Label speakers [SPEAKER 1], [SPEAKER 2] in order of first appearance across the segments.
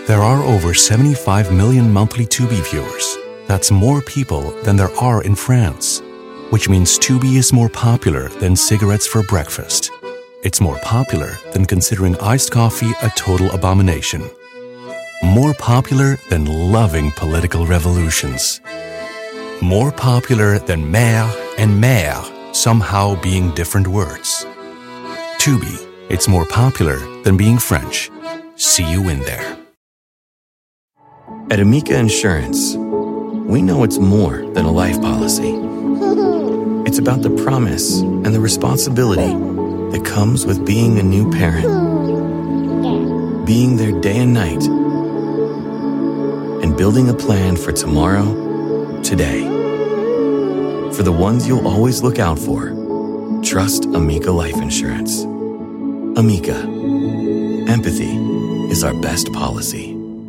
[SPEAKER 1] There are over 75 million monthly Tubi viewers. That's more people than there are in France, which means Tubi is more popular than cigarettes for breakfast. It's more popular than considering iced coffee a total abomination. More popular than loving political revolutions. More popular than mère and mère somehow being different words. Tubi, it's more popular than being French. See you in there.
[SPEAKER 2] At Amica Insurance, we know it's more than a life policy. It's about the promise and the responsibility that comes with being a new parent. Being there day and night. And building a plan for tomorrow, today. For the ones you'll always look out for, trust Amica Life Insurance. Amica. Empathy is our best policy.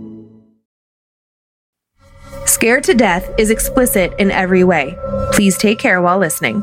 [SPEAKER 3] Scared to Death is explicit in every way. Please take care while listening.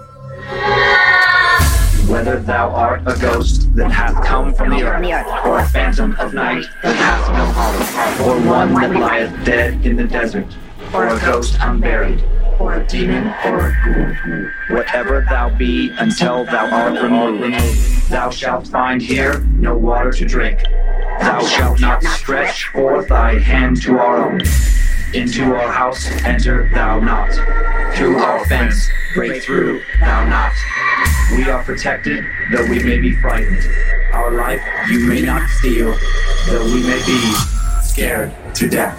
[SPEAKER 4] Whether thou art a ghost that hath come from the earth, or a phantom of night that hath no home, or one that lieth dead in the desert, or a ghost unburied, or a demon, or a ghoul, whatever thou be until thou art removed, thou shalt find here no water to drink. Thou shalt not stretch forth thy hand to our own. Into our house enter thou not. Through our fence break through thou not. We are protected, though we may be frightened. Our life you may not steal, though we may be scared to death.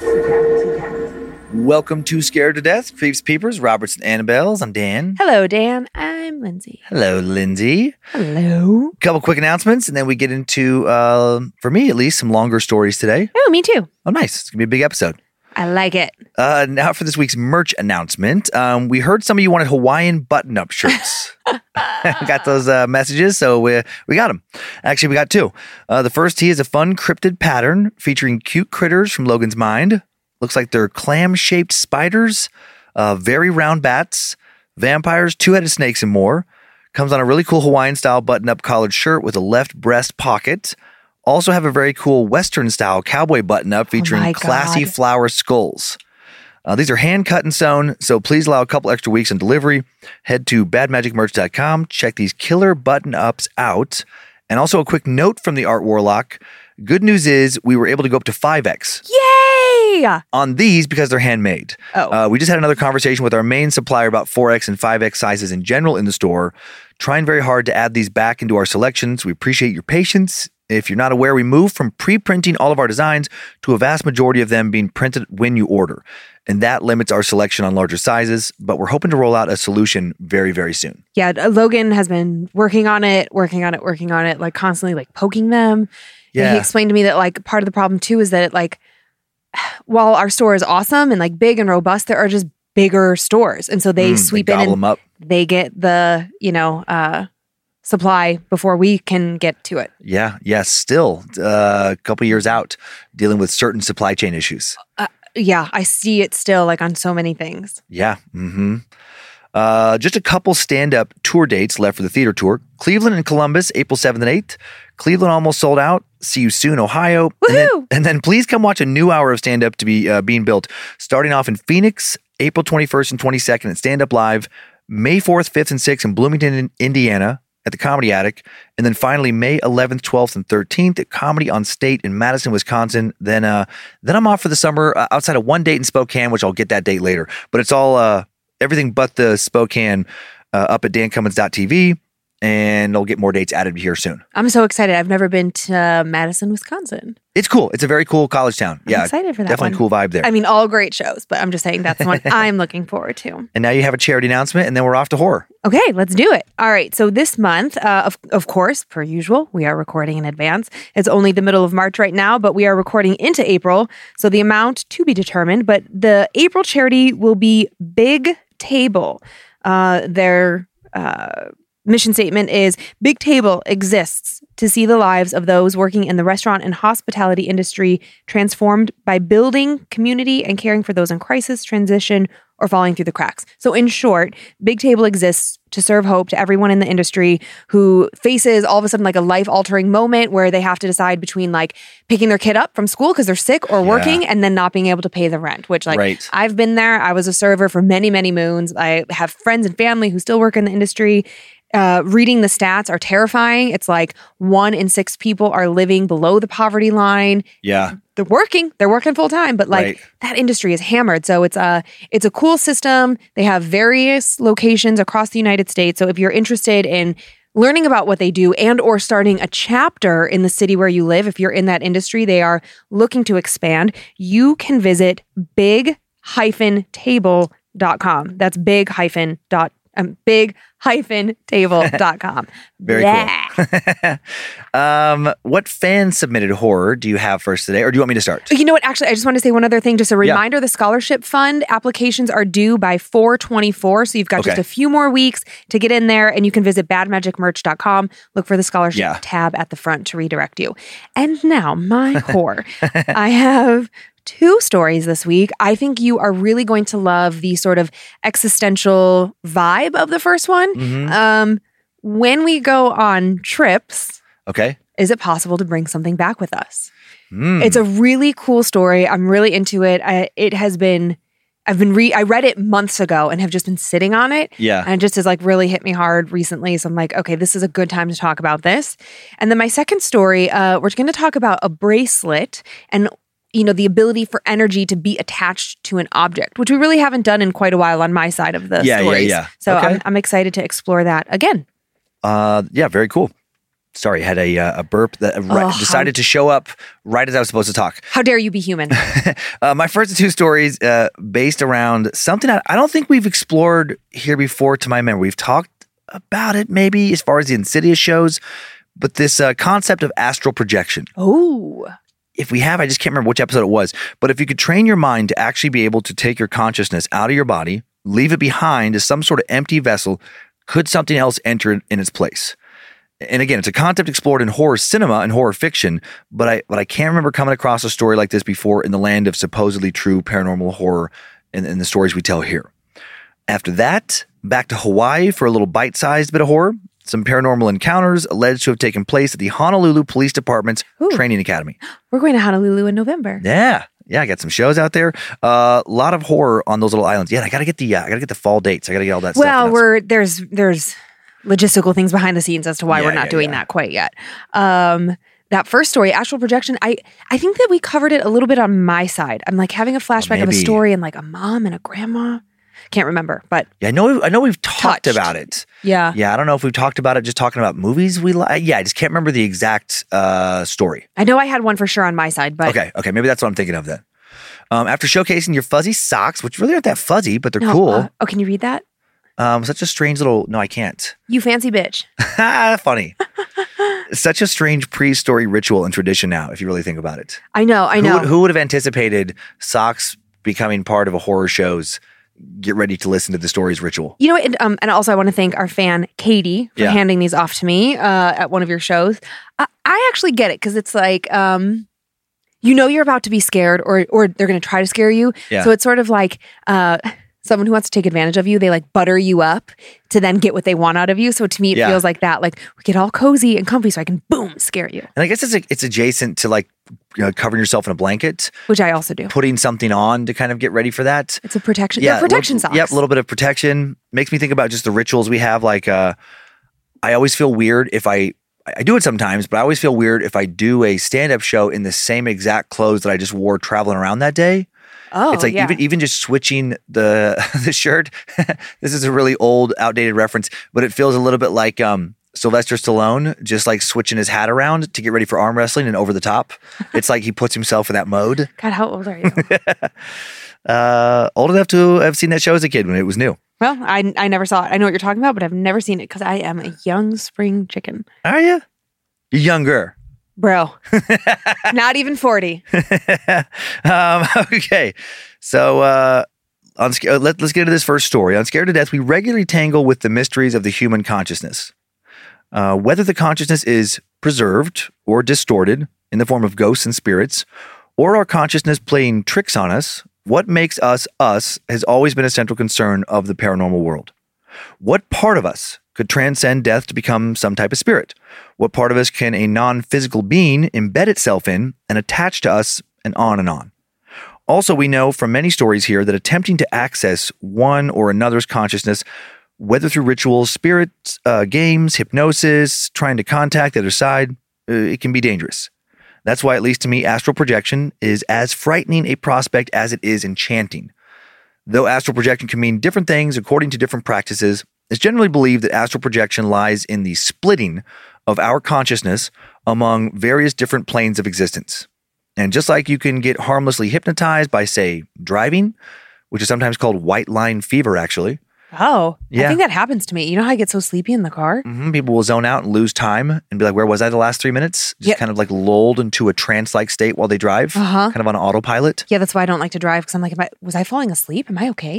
[SPEAKER 5] Welcome to Scared to Death, Creeps, Peepers, Roberts, and Annabelles. I'm Dan.
[SPEAKER 3] Hello, Dan. I'm Lindsay.
[SPEAKER 5] Hello, Lindsay.
[SPEAKER 3] Hello.
[SPEAKER 5] Couple quick announcements, and then we get into, for me at least, some longer stories today.
[SPEAKER 3] Oh, me too.
[SPEAKER 5] Oh, nice. It's going to be a big episode.
[SPEAKER 3] I like it.
[SPEAKER 5] Now for this week's merch announcement. We heard some of you wanted Hawaiian button-up shirts. Got those messages, so we got them. Actually, we got two. The first tee is a fun cryptid pattern featuring cute critters from Logan's Mind. Looks like they're clam-shaped spiders, very round bats, vampires, two-headed snakes, and more. Comes on a really cool Hawaiian-style button-up collared shirt with a left breast pocket. Also have a very cool Western-style cowboy button-up featuring classy flower skulls. These are hand-cut and sewn, so please allow a couple extra weeks on delivery. Head to badmagicmerch.com. Check these killer button-ups out. And also a quick note from the Art Warlock. Good news is we were able to go up to 5X.
[SPEAKER 3] Yay!
[SPEAKER 5] On these because they're handmade. We just had another conversation with our main supplier about 4X and 5X sizes in general in the store. Trying very hard to add these back into our selections. We appreciate your patience. If you're not aware, we moved from pre-printing all of our designs to a vast majority of them being printed when you order. And that limits our selection on larger sizes, but we're hoping to roll out a solution very, very soon.
[SPEAKER 3] Yeah, Logan has been working on it, like constantly like poking them.
[SPEAKER 5] Yeah.
[SPEAKER 3] And he explained to me that like part of the problem too is that it like, while our store is awesome and like big and robust, there are just bigger stores. And so they sweep in and
[SPEAKER 5] them up.
[SPEAKER 3] They get the, supply before we can get to it.
[SPEAKER 5] Yeah. Yes. Still a couple years out dealing with certain supply chain issues.
[SPEAKER 3] Yeah. I see it still like on so many things.
[SPEAKER 5] Yeah. Mm-hmm. Just a couple stand-up tour dates left for the theater tour. Cleveland and Columbus, April 7th and 8th. Cleveland almost sold out. See you soon, Ohio. And then please come watch a new hour of stand-up to be being built. Starting off in Phoenix, April 21st and 22nd at Stand Up Live. May 4th, 5th, and 6th in Bloomington, Indiana at the Comedy Attic. And then finally, May 11th, 12th, and 13th at Comedy on State in Madison, Wisconsin. Then I'm off for the summer outside of one date in Spokane, which I'll get that date later. But it's all everything but the Spokane up at dancummins.tv. And I'll get more dates added here soon.
[SPEAKER 3] I'm so excited. I've never been to Madison, Wisconsin.
[SPEAKER 5] It's cool. It's a very cool college town.
[SPEAKER 3] I'm excited for that
[SPEAKER 5] definitely
[SPEAKER 3] one.
[SPEAKER 5] Cool vibe there.
[SPEAKER 3] I mean, all great shows, but I'm just saying that's one I'm looking forward to.
[SPEAKER 5] And now you have a charity announcement, and then we're off to horror.
[SPEAKER 3] Okay, let's do it. All right. So this month, of course, per usual, we are recording in advance. It's only the middle of March right now, but we are recording into April. So the amount to be determined. But the April charity will be Big Table. They're mission statement is Big Table exists to see the lives of those working in the restaurant and hospitality industry transformed by building community and caring for those in crisis, transition, or falling through the cracks. So in short, Big Table exists to serve hope to everyone in the industry who faces all of a sudden like a life-altering moment where they have to decide between like picking their kid up from school because they're sick or working and then not being able to pay the rent, which like I've been there. I was a server for many, many moons. I have friends and family who still work in the industry. Reading the stats are terrifying. It's like 1 in 6 people are living below the poverty line.
[SPEAKER 5] Yeah.
[SPEAKER 3] They're working full time, but like that industry is hammered. So it's a cool system. They have various locations across the United States. So if you're interested in learning about what they do and or starting a chapter in the city where you live, if you're in that industry, they are looking to expand. You can visit big-table.com. That's big-table.com.
[SPEAKER 5] Very cool. What fan submitted horror do you have for us today? Or do you want me to start?
[SPEAKER 3] You know what? Actually, I just want to say one other thing. Just a reminder, the scholarship fund applications are due by 4/24. So you've got just a few more weeks to get in there, and you can visit badmagicmerch.com. Look for the scholarship tab at the front to redirect you. And now, my horror. I have 2 stories this week. I think you are really going to love the sort of existential vibe of the first one.
[SPEAKER 5] Mm-hmm.
[SPEAKER 3] When we go on trips,
[SPEAKER 5] is
[SPEAKER 3] it possible to bring something back with us? It's a really cool story. I'm really into it. I read it months ago and have just been sitting on it.
[SPEAKER 5] Yeah.
[SPEAKER 3] And it just has like really hit me hard recently. So I'm like, okay, this is a good time to talk about this. And then my second story, we're going to talk about a bracelet and the ability for energy to be attached to an object, which we really haven't done in quite a while on my side of the stories. So I'm excited to explore that again.
[SPEAKER 5] Very cool. Sorry, I had a burp that decided to show up right as I was supposed to talk.
[SPEAKER 3] How dare you be human?
[SPEAKER 5] My first 2 stories based around something I don't think we've explored here before to my memory. We've talked about it maybe as far as the Insidious shows, but this concept of astral projection.
[SPEAKER 3] Oh.
[SPEAKER 5] If we have, I just can't remember which episode it was, but if you could train your mind to actually be able to take your consciousness out of your body, leave it behind as some sort of empty vessel, could something else enter in its place? And again, it's a concept explored in horror cinema and horror fiction, but I can't remember coming across a story like this before in the land of supposedly true paranormal horror in the stories we tell here. After that, back to Hawaii for a little bite-sized bit of horror. Some paranormal encounters alleged to have taken place at the Honolulu Police Department's training academy.
[SPEAKER 3] We're going to Honolulu in November.
[SPEAKER 5] Yeah, I got some shows out there. A lot of horror on those little islands. Yeah, I gotta get the fall dates. I gotta get all that stuff.
[SPEAKER 3] Well, there's logistical things behind the scenes as to why we're not doing that quite yet. That first story, astral projection, I think that we covered it a little bit on my side. I'm like having a flashback of a story and like a mom and a grandma. Can't remember, but
[SPEAKER 5] I know we've talked about it.
[SPEAKER 3] Yeah.
[SPEAKER 5] I don't know if we've talked about it just talking about movies we like. I just can't remember the exact story.
[SPEAKER 3] I know I had one for sure on my side, but
[SPEAKER 5] okay, maybe that's what I'm thinking of then. After showcasing your fuzzy socks, which really aren't that fuzzy, but they're cool.
[SPEAKER 3] Can you read that?
[SPEAKER 5] Such a strange little. No, I can't.
[SPEAKER 3] You fancy bitch.
[SPEAKER 5] Funny. Such a strange pre-story ritual and tradition now, if you really think about it.
[SPEAKER 3] I know.
[SPEAKER 5] Who would have anticipated socks becoming part of a horror show's get ready to listen to the stories ritual?
[SPEAKER 3] You know, and also I want to thank our fan Katie for handing these off to me at one of your shows. I actually get it because it's like, you're about to be scared or they're going to try to scare you.
[SPEAKER 5] Yeah.
[SPEAKER 3] So it's sort of like someone who wants to take advantage of you. They like butter you up to then get what they want out of you. So to me, it feels like that. Like we get all cozy and comfy so I can boom scare you.
[SPEAKER 5] And I guess it's adjacent to like covering yourself in a blanket,
[SPEAKER 3] which I also do.
[SPEAKER 5] Putting something on to kind of get ready for that.
[SPEAKER 3] It's a protection. Yeah, protection socks.
[SPEAKER 5] Yep, a little bit of protection. Makes me think about just the rituals we have. Like I always feel weird if I do it sometimes, but I always feel weird if I do a stand-up show in the same exact clothes that I just wore traveling around that day.
[SPEAKER 3] Oh,
[SPEAKER 5] it's like even just switching the shirt. This is a really old, outdated reference, but it feels a little bit like Sylvester Stallone just like switching his hat around to get ready for arm wrestling and over the top. It's like he puts himself in that mode.
[SPEAKER 3] God, how old are you?
[SPEAKER 5] Old enough to have seen that show as a kid when it was new.
[SPEAKER 3] Well, I never saw it. I know what you're talking about, but I've never seen it because I am a young spring chicken.
[SPEAKER 5] Are you? You're younger.
[SPEAKER 3] Bro, not even 40.
[SPEAKER 5] Okay. So let's get into this first story. On Scared to Death, we regularly tangle with the mysteries of the human consciousness. Whether the consciousness is preserved or distorted in the form of ghosts and spirits, or our consciousness playing tricks on us, what makes us us has always been a central concern of the paranormal world. What part of us could transcend death to become some type of spirit? What part of us can a non-physical being embed itself in and attach to us, and on and on? Also, we know from many stories here that attempting to access one or another's consciousness, whether through rituals, spirits, games, hypnosis, trying to contact the other side, it can be dangerous. That's why, at least to me, astral projection is as frightening a prospect as it is enchanting. Though astral projection can mean different things according to different practices, it's generally believed that astral projection lies in the splitting of our consciousness among various different planes of existence. And just like you can get harmlessly hypnotized by, say, driving, which is sometimes called white line fever, actually.
[SPEAKER 3] Oh,
[SPEAKER 5] Yeah.
[SPEAKER 3] I think that happens to me. You know how I get so sleepy in the car?
[SPEAKER 5] People will zone out and lose time and be like, where was I the last 3 minutes? Just
[SPEAKER 3] Yeah.
[SPEAKER 5] kind of like lulled into a trance-like state while they drive, kind of on autopilot.
[SPEAKER 3] Yeah, that's why I don't like to drive, because I'm like, was I falling asleep? Am I okay?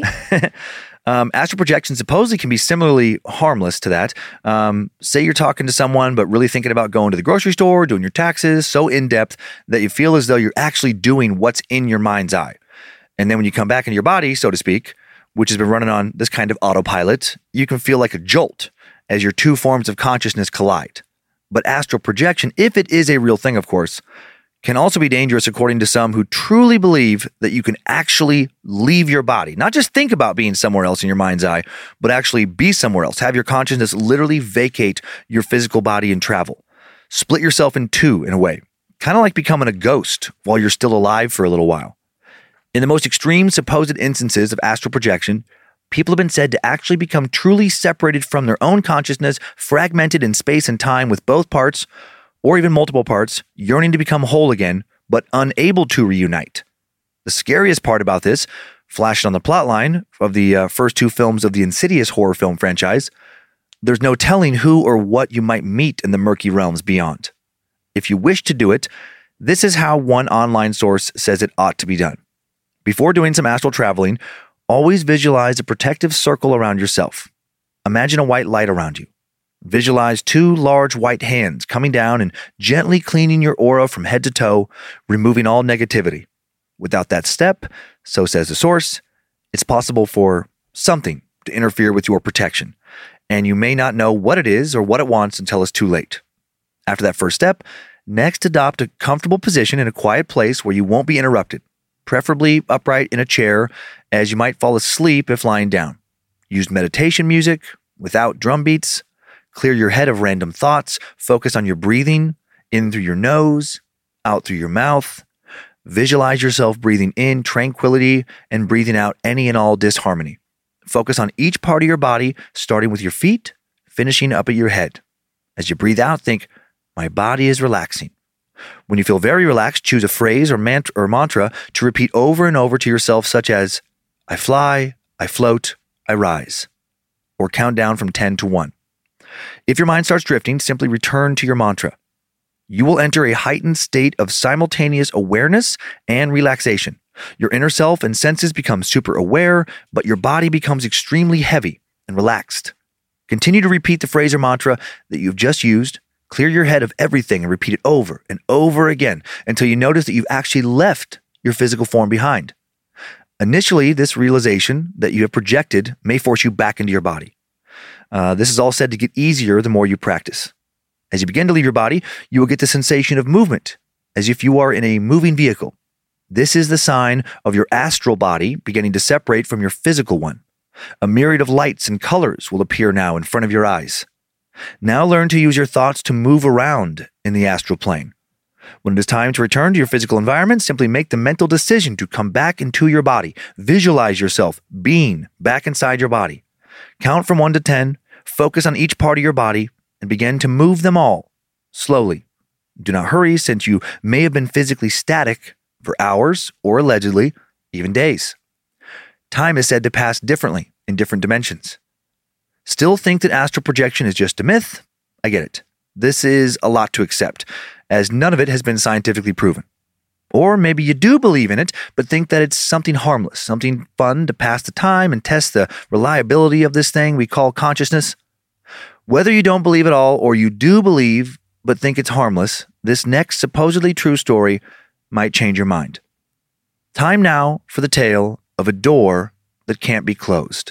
[SPEAKER 5] Astral projection supposedly can be similarly harmless to that. Say you're talking to someone, but really thinking about going to the grocery store, doing your taxes, so in-depth that you feel as though you're actually doing what's in your mind's eye. And then when you come back into your body, so to speak, which has been running on this kind of autopilot, you can feel like a jolt as your two forms of consciousness collide. But astral projection, if it is a real thing, of course, can also be dangerous according to some who truly believe that you can actually leave your body. Not just think about being somewhere else in your mind's eye, but actually be somewhere else. Have your consciousness literally vacate your physical body and travel. Split yourself in two in a way. Kind of like becoming a ghost while you're still alive for a little while. In the most extreme supposed instances of astral projection, people have been said to actually become truly separated from their own consciousness, fragmented in space and time with both parts, or even multiple parts, yearning to become whole again, but unable to reunite. The scariest part about this, flashed on the plotline of the first two films of the Insidious horror film franchise, there's no telling who or what you might meet in the murky realms beyond. If you wish to do it, this is how one online source says it ought to be done. Before doing some astral traveling, always visualize a protective circle around yourself. Imagine a white light around you. Visualize two large white hands coming down and gently cleaning your aura from head to toe, removing all negativity. Without that step, so says the source, it's possible for something to interfere with your protection, and you may not know what it is or what it wants until it's too late. After that first step, next adopt a comfortable position in a quiet place where you won't be interrupted, preferably upright in a chair, as you might fall asleep if lying down. Use meditation music without drum beats. Clear your head of random thoughts. Focus on your breathing, in through your nose, out through your mouth. Visualize yourself breathing in tranquility and breathing out any and all disharmony. Focus on each part of your body, starting with your feet, finishing up at your head. As you breathe out, think, my body is relaxing. When you feel very relaxed, choose a phrase or mantra to repeat over and over to yourself, such as, I fly, I float, I rise. Or count down from 10 to 1. If your mind starts drifting, simply return to your mantra. You will enter a heightened state of simultaneous awareness and relaxation. Your inner self and senses become super aware, but your body becomes extremely heavy and relaxed. Continue to repeat the phrase or mantra that you've just used. Clear your head of everything and repeat it over and over again until you notice that you've actually left your physical form behind. Initially, this realization that you have projected may force you back into your body. This is all said to get easier the more you practice. As you begin to leave your body, you will get the sensation of movement, as if you are in a moving vehicle. This is the sign of your astral body beginning to separate from your physical one. A myriad of lights and colors will appear now in front of your eyes. Now learn to use your thoughts to move around in the astral plane. When it is time to return to your physical environment, simply make the mental decision to come back into your body. Visualize yourself being back inside your body. Count from 1 to 10, focus on each part of your body, and begin to move them all slowly. Do not hurry, since you may have been physically static for hours or allegedly even days. Time is said to pass differently in different dimensions. Still think that astral projection is just a myth? I get it. This is a lot to accept, as none of it has been scientifically proven. Or maybe you do believe in it, but think that it's something harmless, something fun to pass the time and test the reliability of this thing we call consciousness. Whether you don't believe at all or you do believe but think it's harmless, this next supposedly true story might change your mind. Time now for the tale of a door that can't be closed.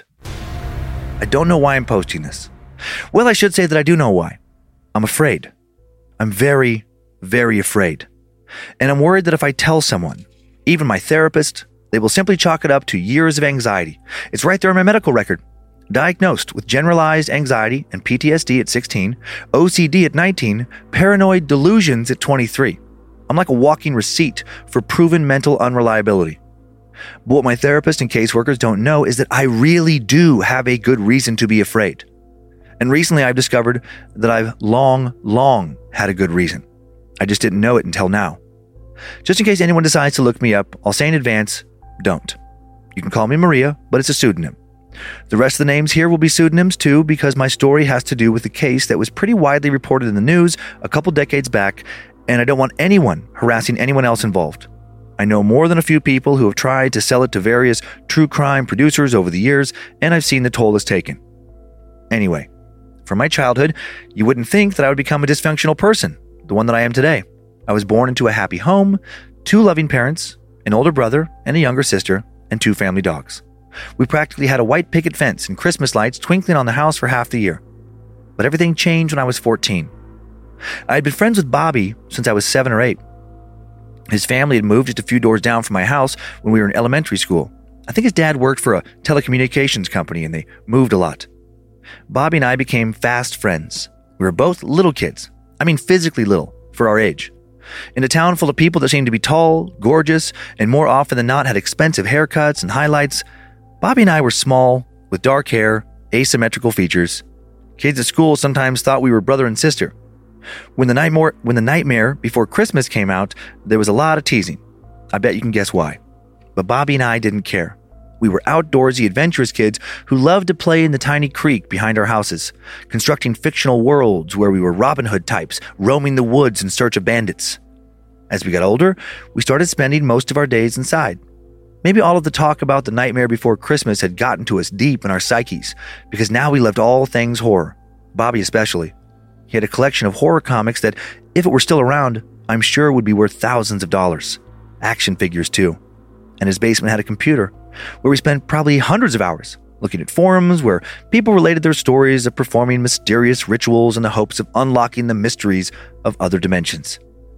[SPEAKER 5] I don't know why I'm posting this. Well, I should say that I do know why. I'm afraid. I'm very, very afraid. And I'm worried that if I tell someone, even my therapist, they will simply chalk it up to years of anxiety. It's right there in my medical record. Diagnosed with generalized anxiety and PTSD at 16, OCD at 19, paranoid delusions at 23. I'm like a walking receipt for proven mental unreliability. But what my therapist and caseworkers don't know is that I really do have a good reason to be afraid. And recently I've discovered that I've long had a good reason. I just didn't know it until now. Just in case anyone decides to look me up, I'll say in advance, don't. You can call me Maria, but it's a pseudonym. The rest of the names here will be pseudonyms too, because my story has to do with a case that was pretty widely reported in the news a couple decades back, and I don't want anyone harassing anyone else involved. I know more than a few people who have tried to sell it to various true crime producers over the years, and I've seen the toll it's taken. Anyway, from my childhood, you wouldn't think that I would become a dysfunctional person, the one that I am today. I was born into a happy home, 2 loving parents, an older brother and a younger sister, and 2 family dogs. We practically had a white picket fence and Christmas lights twinkling on the house for half the year. But everything changed when I was 14. I had been friends with Bobby since I was 7 or 8. His family had moved just a few doors down from my house when we were in elementary school. I think his dad worked for a telecommunications company and they moved a lot. Bobby and I became fast friends. We were both little kids. I mean physically little, for our age. In a town full of people that seemed to be tall, gorgeous, and more often than not had expensive haircuts and highlights, Bobby and I were small, with dark hair, asymmetrical features. Kids at school sometimes thought we were brother and sister. When the Nightmare Before Christmas came out, there was a lot of teasing. I bet you can guess why. But Bobby and I didn't care. We were outdoorsy, adventurous kids who loved to play in the tiny creek behind our houses, constructing fictional worlds where we were Robin Hood types, roaming the woods in search of bandits. As we got older, we started spending most of our days inside. Maybe all of the talk about the Nightmare Before Christmas had gotten to us deep in our psyches, because now we loved all things horror, Bobby especially. He had a collection of horror comics that, if it were still around, I'm sure would be worth thousands of dollars. Action figures too. And his basement had a computer, where we spent probably hundreds of hours looking at forums where people related their stories of performing mysterious rituals in the hopes of unlocking the mysteries of other dimensions.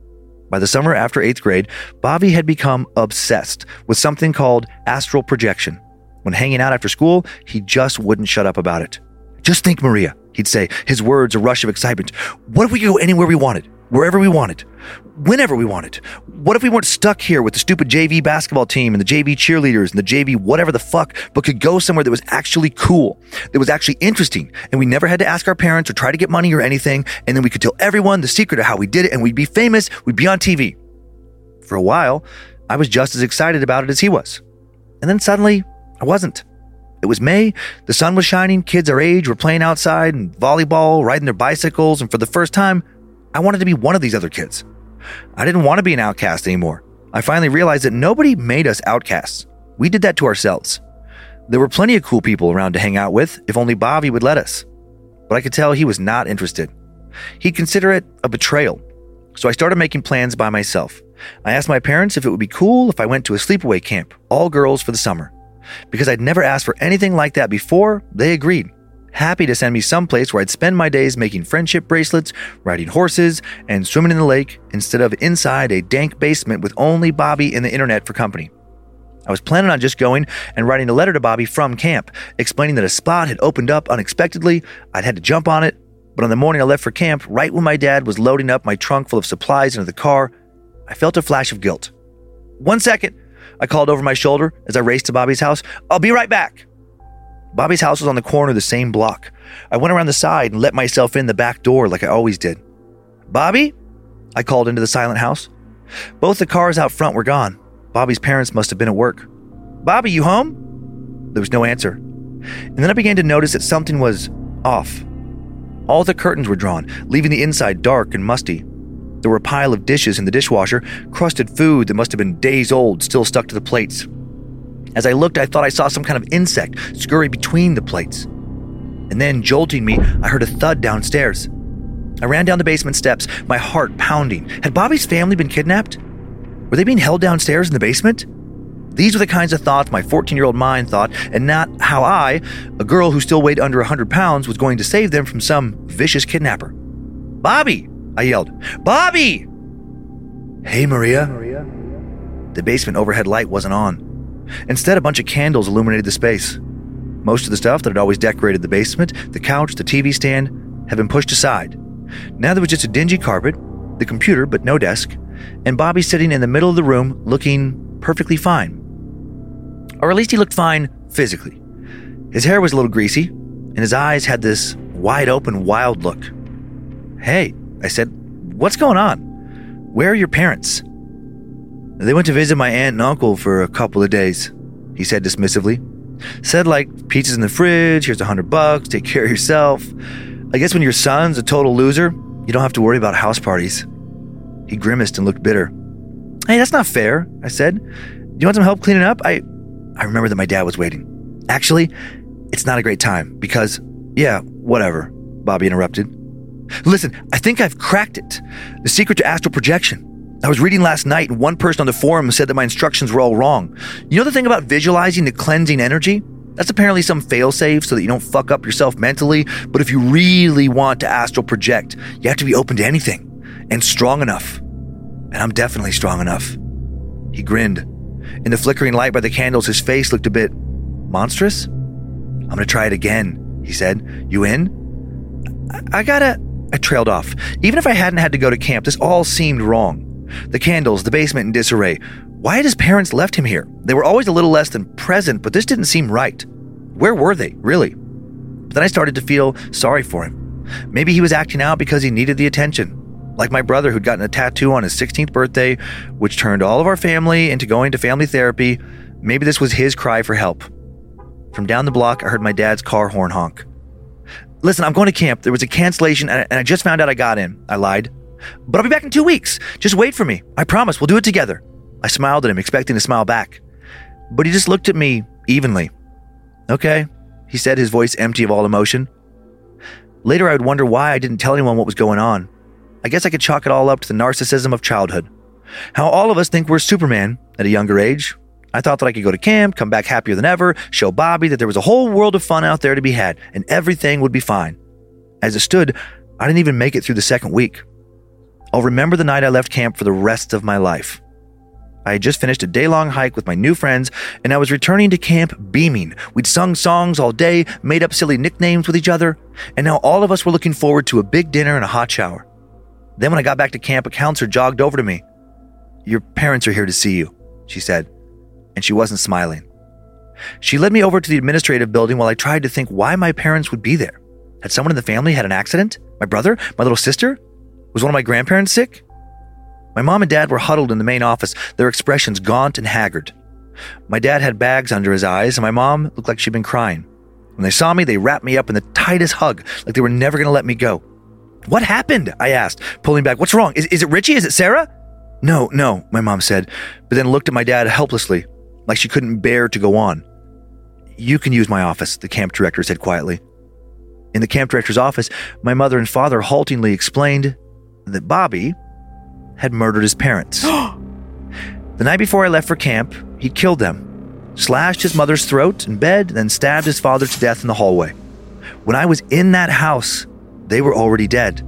[SPEAKER 5] By the summer after 8th grade, Bobby had become obsessed with something called astral projection. When hanging out after school, he just wouldn't shut up about it. "Just think, Maria," he'd say, his words a rush of excitement. "What if we could go anywhere we wanted, wherever we wanted, whenever we wanted? What if we weren't stuck here with the stupid JV basketball team and the JV cheerleaders and the JV whatever the fuck, but could go somewhere that was actually cool, that was actually interesting, and we never had to ask our parents or try to get money or anything, and then we could tell everyone the secret of how we did it, and we'd be famous, we'd be on TV." For a while, I was just as excited about it as he was. And then suddenly, I wasn't. It was May, the sun was shining, kids our age were playing outside and volleyball, riding their bicycles, and for the first time, I wanted to be one of these other kids. I didn't want to be an outcast anymore. I finally realized that nobody made us outcasts. We did that to ourselves. There were plenty of cool people around to hang out with, if only Bobby would let us. But I could tell he was not interested. He'd consider it a betrayal. So I started making plans by myself. I asked my parents if it would be cool if I went to a sleepaway camp, all girls for the summer. Because I'd never asked for anything like that before, they agreed. Happy to send me someplace where I'd spend my days making friendship bracelets, riding horses, and swimming in the lake instead of inside a dank basement with only Bobby and the internet for company. I was planning on just going and writing a letter to Bobby from camp, explaining that a spot had opened up unexpectedly. I'd had to jump on it, but on the morning I left for camp, right when my dad was loading up my trunk full of supplies into the car, I felt a flash of guilt. "1 second," I called over my shoulder as I raced to Bobby's house. "I'll be right back." Bobby's house was on the corner of the same block. I went around the side and let myself in the back door like I always did. "Bobby?" I called into the silent house. Both the cars out front were gone. Bobby's parents must have been at work. "Bobby, you home?" There was no answer. And then I began to notice that something was off. All the curtains were drawn, leaving the inside dark and musty. There were a pile of dishes in the dishwasher, crusted food that must have been days old, still stuck to the plates. As I looked, I thought I saw some kind of insect scurry between the plates. And then, jolting me, I heard a thud downstairs. I ran down the basement steps, my heart pounding. Had Bobby's family been kidnapped? Were they being held downstairs in the basement? These were the kinds of thoughts my 14-year-old mind thought, and not how I, a girl who still weighed under 100 pounds, was going to save them from some vicious kidnapper. "Bobby!" I yelled. "Bobby!" "Hey, Maria." The basement overhead light wasn't on. Instead, a bunch of candles illuminated the space. Most of the stuff that had always decorated the basement, the couch, the TV stand, had been pushed aside. Now there was just a dingy carpet, the computer but no desk, and Bobby sitting in the middle of the room looking perfectly fine. Or at least he looked fine physically. His hair was a little greasy, and his eyes had this wide-open, wild look. "Hey," I said, "what's going on? Where are your parents?" "They went to visit my aunt and uncle for a couple of days," he said dismissively. Said like, "Pizza's in the fridge, here's $100, take care of yourself. I guess when your son's a total loser, you don't have to worry about house parties." He grimaced and looked bitter. "Hey, that's not fair," I said. "Do you want some help cleaning up? I remember that my dad was waiting. Actually, it's not a great time because, yeah, whatever," Bobby interrupted. "Listen, I think I've cracked it. The secret to astral projection. I was reading last night and one person on the forum said that my instructions were all wrong. You know the thing about visualizing the cleansing energy? That's apparently some failsafe so that you don't fuck up yourself mentally, but if you really want to astral project, you have to be open to anything and strong enough. And I'm definitely strong enough." He grinned. In the flickering light by the candles, his face looked a bit monstrous. "I'm gonna try it again," he said. "You in?" I trailed off. Even if I hadn't had to go to camp, this all seemed wrong. The candles, the basement in disarray. Why had his parents left him here? They were always a little less than present, but this didn't seem right. Where were they, really? But then I started to feel sorry for him. Maybe he was acting out because he needed the attention. Like my brother who'd gotten a tattoo on his 16th birthday, which turned all of our family into going to family therapy. Maybe this was his cry for help. From down the block, I heard my dad's car horn honk. "Listen, I'm going to camp. There was a cancellation and I just found out I got in," I lied. "But I'll be back in 2 weeks. Just wait for me. I promise. We'll do it together." I smiled at him, expecting to smile back. But he just looked at me evenly. "Okay," he said, his voice empty of all emotion. Later, I would wonder why I didn't tell anyone what was going on. I guess I could chalk it all up to the narcissism of childhood. How all of us think we're Superman at a younger age. I thought that I could go to camp, come back happier than ever, show Bobby that there was a whole world of fun out there to be had, and everything would be fine. As it stood, I didn't even make it through the second week. I'll remember the night I left camp for the rest of my life. I had just finished a day-long hike with my new friends, and I was returning to camp beaming. We'd sung songs all day, made up silly nicknames with each other, and now all of us were looking forward to a big dinner and a hot shower. Then when I got back to camp, a counselor jogged over to me. "Your parents are here to see you," she said, and she wasn't smiling. She led me over to the administrative building while I tried to think why my parents would be there. Had someone in the family had an accident? My brother? My little sister? Was one of my grandparents sick? My mom and dad were huddled in the main office, their expressions gaunt and haggard. My dad had bags under his eyes, and my mom looked like she'd been crying. When they saw me, they wrapped me up in the tightest hug, like they were never going to let me go. "What happened?" I asked, pulling back. "What's wrong? Is it Richie? Is it Sarah?" No, my mom said, but then looked at my dad helplessly, like she couldn't bear to go on. "You can use my office," the camp director said quietly. In the camp director's office, my mother and father haltingly explained that Bobby had murdered his parents. The night before I left for camp, he killed them, slashed his mother's throat in bed, then stabbed his father to death in the hallway. When I was in that house, they were already dead.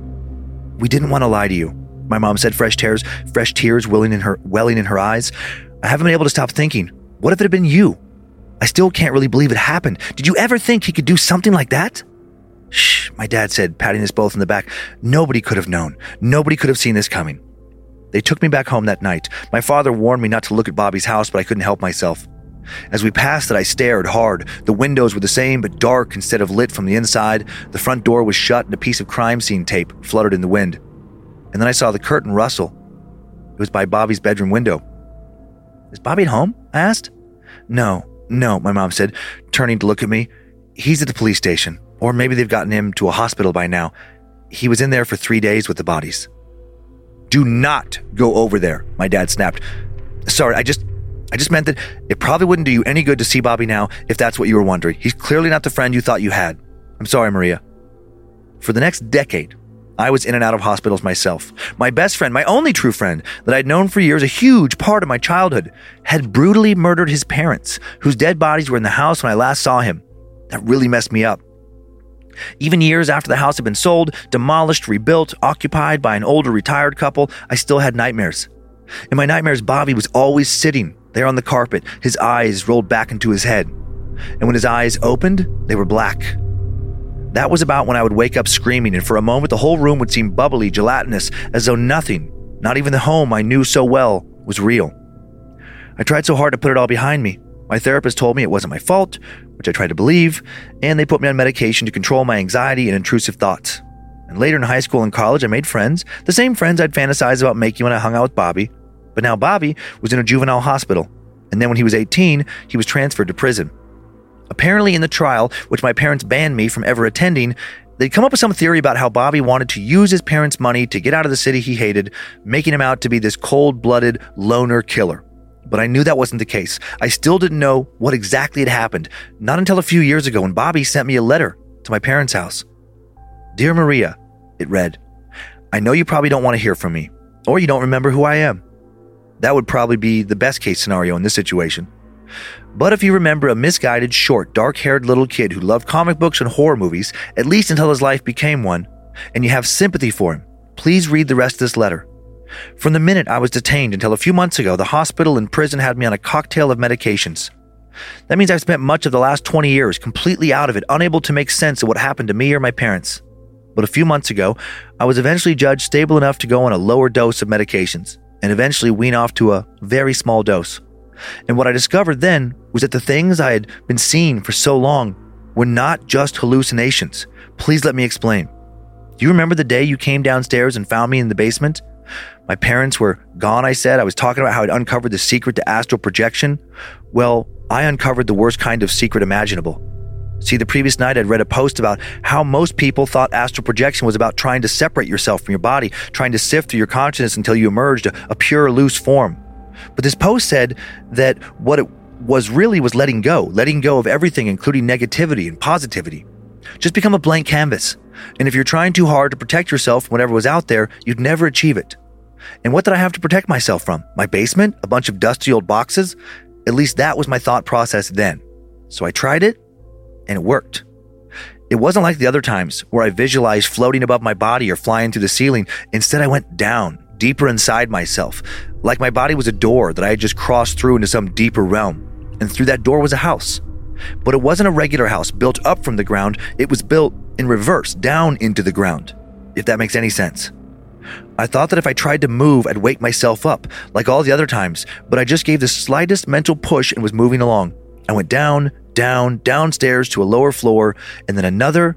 [SPEAKER 5] "We didn't want to lie to you," my mom said, fresh tears welling in her eyes. "I haven't been able to stop thinking, what if it had been you? I still can't really believe it happened. Did you ever think he could do something like that?" "Shh," my dad said, patting us both in the back. "Nobody could have known. Nobody could have seen this coming." They took me back home that night. My father warned me not to look at Bobby's house, but I couldn't help myself. As we passed it, I stared hard. The windows were the same, but dark instead of lit from the inside. The front door was shut, and a piece of crime scene tape fluttered in the wind. And then I saw the curtain rustle. It was by Bobby's bedroom window. "Is Bobby at home?" I asked. No, my mom said, turning to look at me. "He's at the police station. Or maybe they've gotten him to a hospital by now. He was in there for 3 days with the bodies." Do not go over there, my dad snapped. Sorry, I just meant that it probably wouldn't do you any good to see Bobby now, if that's what you were wondering. He's clearly not the friend you thought you had. I'm sorry, Maria. For the next decade, I was in and out of hospitals myself. My best friend, my only true friend that I'd known for years, a huge part of my childhood, had brutally murdered his parents, whose dead bodies were in the house when I last saw him. That really messed me up. Even years after the house had been sold, demolished, rebuilt, occupied by an older retired couple, I still had nightmares. In my nightmares, Bobby was always sitting there on the carpet, his eyes rolled back into his head. And when his eyes opened, they were black. That was about when I would wake up screaming, and for a moment the whole room would seem bubbly, gelatinous, as though nothing, not even the home I knew so well, was real. I tried so hard to put it all behind me. My therapist told me it wasn't my fault, which I tried to believe, and they put me on medication to control my anxiety and intrusive thoughts. And later in high school and college, I made friends, the same friends I'd fantasized about making when I hung out with Bobby. But now Bobby was in a juvenile hospital, and then when he was 18, he was transferred to prison. Apparently in the trial, which my parents banned me from ever attending, they'd come up with some theory about how Bobby wanted to use his parents' money to get out of the city he hated, making him out to be this cold-blooded loner killer. But I knew that wasn't the case. I still didn't know what exactly had happened, not until a few years ago when Bobby sent me a letter to my parents' house. Dear Maria, it read, I know you probably don't want to hear from me, or you don't remember who I am. That would probably be the best case scenario in this situation. But if you remember a misguided, short, dark-haired little kid who loved comic books and horror movies, at least until his life became one, and you have sympathy for him, please read the rest of this letter. From the minute I was detained until a few months ago, the hospital and prison had me on a cocktail of medications. That means I've spent much of the last 20 years completely out of it, unable to make sense of what happened to me or my parents. But a few months ago, I was eventually judged stable enough to go on a lower dose of medications, and eventually wean off to a very small dose. And what I discovered then was that the things I had been seeing for so long were not just hallucinations. Please let me explain. Do you remember the day you came downstairs and found me in the basement? My parents were gone, I said. I was talking about how I'd uncovered the secret to astral projection. Well, I uncovered the worst kind of secret imaginable. See, the previous night I'd read a post about how most people thought astral projection was about trying to separate yourself from your body, trying to sift through your consciousness until you emerged a pure, loose form. But this post said that what it was really was letting go of everything, including negativity and positivity. Just become a blank canvas. And if you're trying too hard to protect yourself from whatever was out there, you'd never achieve it. And what did I have to protect myself from? My basement? A bunch of dusty old boxes? At least that was my thought process then. So I tried it, and it worked. It wasn't like the other times where I visualized floating above my body or flying through the ceiling. Instead, I went down, deeper inside myself, like my body was a door that I had just crossed through into some deeper realm. And through that door was a house. But it wasn't a regular house built up from the ground. It was built in reverse, down into the ground, if that makes any sense. I thought that if I tried to move, I'd wake myself up, like all the other times, but I just gave the slightest mental push and was moving along. I went downstairs to a lower floor, and then another,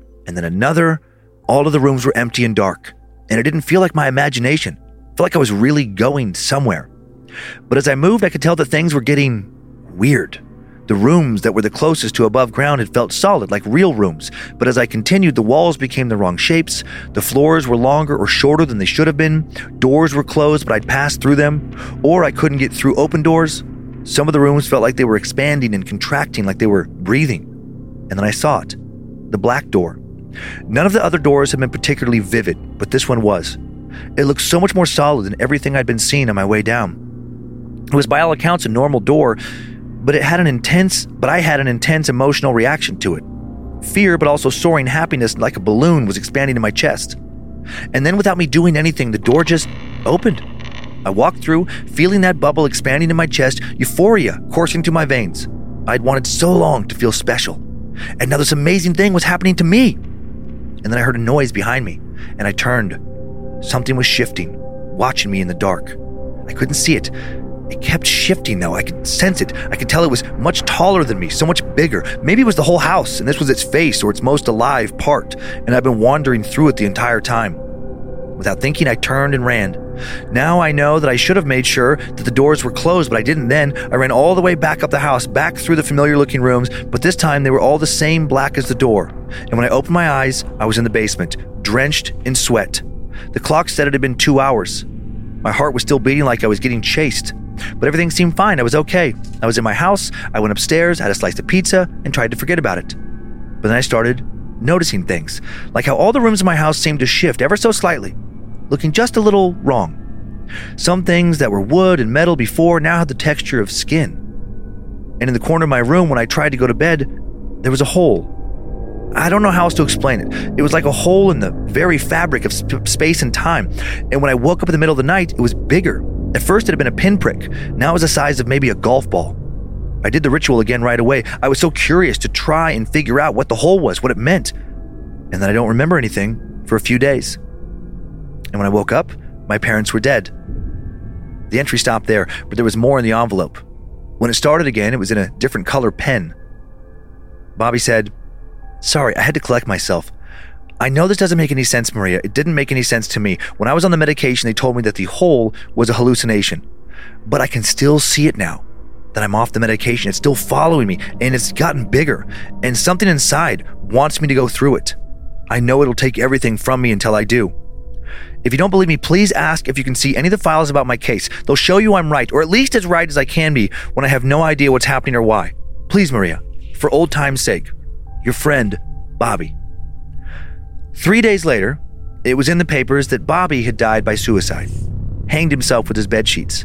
[SPEAKER 5] All of the rooms were empty and dark, and it didn't feel like my imagination. It felt like I was really going somewhere. But as I moved, I could tell that things were getting weird. The rooms that were the closest to above ground had felt solid, like real rooms, but as I continued, the walls became the wrong shapes, the floors were longer or shorter than they should have been, doors were closed but I'd passed through them, or I couldn't get through open doors. Some of the rooms felt like they were expanding and contracting, like they were breathing. And then I saw it, the black door. None of the other doors had been particularly vivid, but this one was. It looked so much more solid than everything I'd been seeing on my way down. It was by all accounts a normal door, but I had an intense emotional reaction to it. Fear, but also soaring happiness like a balloon was expanding in my chest. And then without me doing anything, the door just opened. I walked through, feeling that bubble expanding in my chest, euphoria coursing through my veins. I'd wanted so long to feel special. And now this amazing thing was happening to me. And then I heard a noise behind me, and I turned. Something was shifting, watching me in the dark. I couldn't see it. It kept shifting, though. I could sense it. I could tell it was much taller than me, so much bigger. Maybe it was the whole house, and this was its face or its most alive part, and I've been wandering through it the entire time. Without thinking, I turned and ran. Now I know that I should have made sure that the doors were closed, but I didn't then. I ran all the way back up the house, back through the familiar-looking rooms, but this time they were all the same black as the door. And when I opened my eyes, I was in the basement, drenched in sweat. The clock said it had been 2 hours. My heart was still beating like I was getting chased. But everything seemed fine. I was okay. I was in my house. I went upstairs, had a slice of pizza, and tried to forget about it. But then I started noticing things, like how all the rooms in my house seemed to shift ever so slightly, looking just a little wrong. Some things that were wood and metal before now had the texture of skin. And in the corner of my room, when I tried to go to bed, there was a hole. I don't know how else to explain it. It was like a hole in the very fabric of space and time. And when I woke up in the middle of the night, it was bigger. At first, it had been a pinprick. Now it was the size of maybe a golf ball. I did the ritual again right away. I was so curious to try and figure out what the hole was, what it meant. And then I don't remember anything for a few days. And when I woke up, my parents were dead. The entry stopped there, but there was more in the envelope. When it started again, it was in a different color pen. Bobby said, "Sorry, I had to collect myself. I know this doesn't make any sense, Maria. It didn't make any sense to me. When I was on the medication, they told me that the hole was a hallucination. But I can still see it now, that I'm off the medication. It's still following me, and it's gotten bigger. And something inside wants me to go through it. I know it'll take everything from me until I do. If you don't believe me, please ask if you can see any of the files about my case. They'll show you I'm right, or at least as right as I can be when I have no idea what's happening or why. Please, Maria, for old time's sake. Your friend, Bobby." 3 days later, it was in the papers that Bobby had died by suicide, hanged himself with his bed sheets.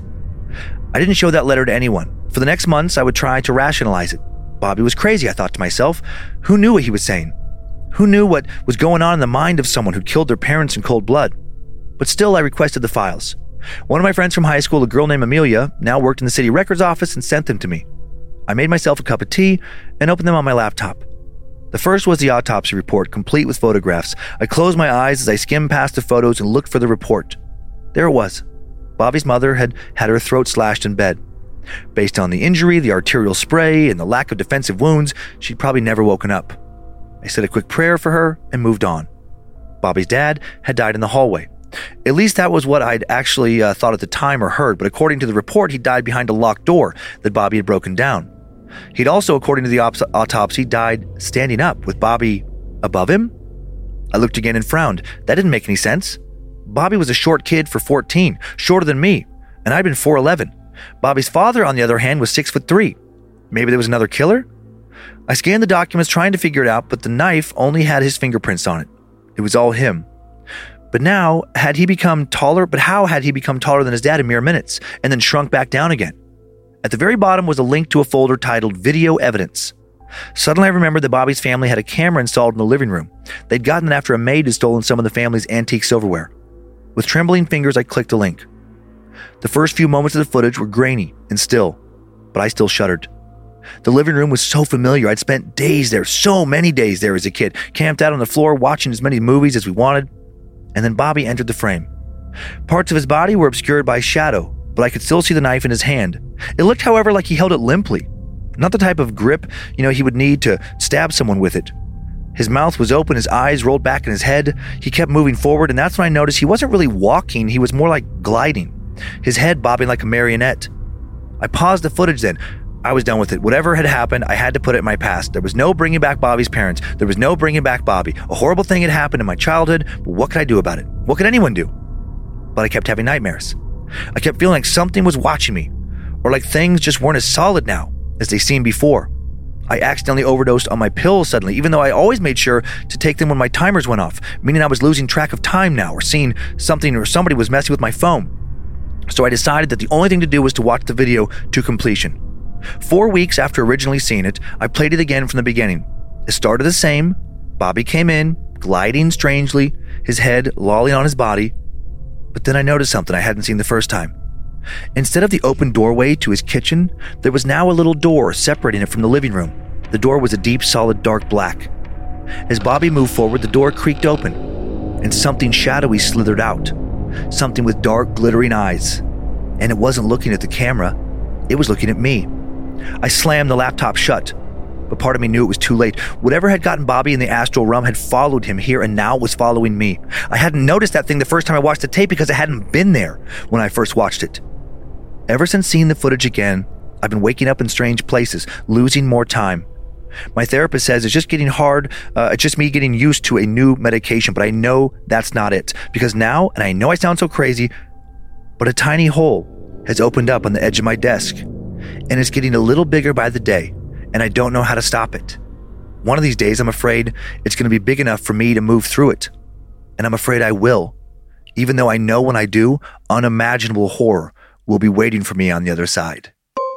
[SPEAKER 5] I didn't show that letter to anyone. For the next months, I would try to rationalize it. Bobby was crazy, I thought to myself. Who knew what he was saying? Who knew what was going on in the mind of someone who killed their parents in cold blood? But still, I requested the files. One of my friends from high school, a girl named Amelia, now worked in the city records office and sent them to me. I made myself a cup of tea and opened them on my laptop. The first was the autopsy report, complete with photographs. I closed my eyes as I skimmed past the photos and looked for the report. There it was. Bobby's mother had had her throat slashed in bed. Based on the injury, the arterial spray, and the lack of defensive wounds, she'd probably never woken up. I said a quick prayer for her and moved on. Bobby's dad had died in the hallway. At least that was what I'd actually thought at the time or heard, but according to the report, he died behind a locked door that Bobby had broken down. He'd also, according to the autopsy, died standing up with Bobby above him. I looked again and frowned. That didn't make any sense. Bobby was a short kid for 14, shorter than me, and I'd been 4'11". Bobby's father, on the other hand, was 6'3". Maybe there was another killer? I scanned the documents trying to figure it out, but the knife only had his fingerprints on it. It was all him. But now, had he become taller? But how had he become taller than his dad in mere minutes, and then shrunk back down again? At the very bottom was a link to a folder titled Video Evidence. Suddenly I remembered that Bobby's family had a camera installed in the living room. They'd gotten it after a maid had stolen some of the family's antique silverware. With trembling fingers, I clicked a link. The first few moments of the footage were grainy and still, but I still shuddered. The living room was so familiar. I'd spent days there, so many days there as a kid, camped out on the floor watching as many movies as we wanted. And then Bobby entered the frame. Parts of his body were obscured by shadow, but I could still see the knife in his hand. It looked, however, like he held it limply. Not the type of grip, he would need to stab someone with it. His mouth was open, his eyes rolled back in his head. He kept moving forward, and that's when I noticed he wasn't really walking, he was more like gliding, his head bobbing like a marionette. I paused the footage then. I was done with it. Whatever had happened, I had to put it in my past. There was no bringing back Bobby's parents. There was no bringing back Bobby. A horrible thing had happened in my childhood, but what could I do about it? What could anyone do? But I kept having nightmares. I kept feeling like something was watching me, or like things just weren't as solid now as they seemed before. I accidentally overdosed on my pills suddenly, even though I always made sure to take them when my timers went off, meaning I was losing track of time now, or seeing something or somebody was messing with my phone. So I decided that the only thing to do was to watch the video to completion. 4 weeks after originally seeing it, I played it again from the beginning. It started the same. Bobby came in, gliding strangely, his head lolling on his body. But then I noticed something I hadn't seen the first time. Instead of the open doorway to his kitchen, there was now a little door separating it from the living room. The door was a deep, solid, dark black. As Bobby moved forward, the door creaked open, and something shadowy slithered out. Something with dark, glittering eyes. And it wasn't looking at the camera. It was looking at me. I slammed the laptop shut, but part of me knew it was too late. Whatever had gotten Bobby in the astral realm had followed him here and now was following me. I hadn't noticed that thing the first time I watched the tape because it hadn't been there when I first watched it. Ever since seeing the footage again, I've been waking up in strange places, losing more time. My therapist says it's just getting hard. It's just me getting used to a new medication, but I know that's not it. Because now, and I know I sound so crazy, but a tiny hole has opened up on the edge of my desk, and it's getting a little bigger by the day, and I don't know how to stop it. One of these days, I'm afraid it's going to be big enough for me to move through it, and I'm afraid I will, even though I know when I do, unimaginable horror will be waiting for me on the other side.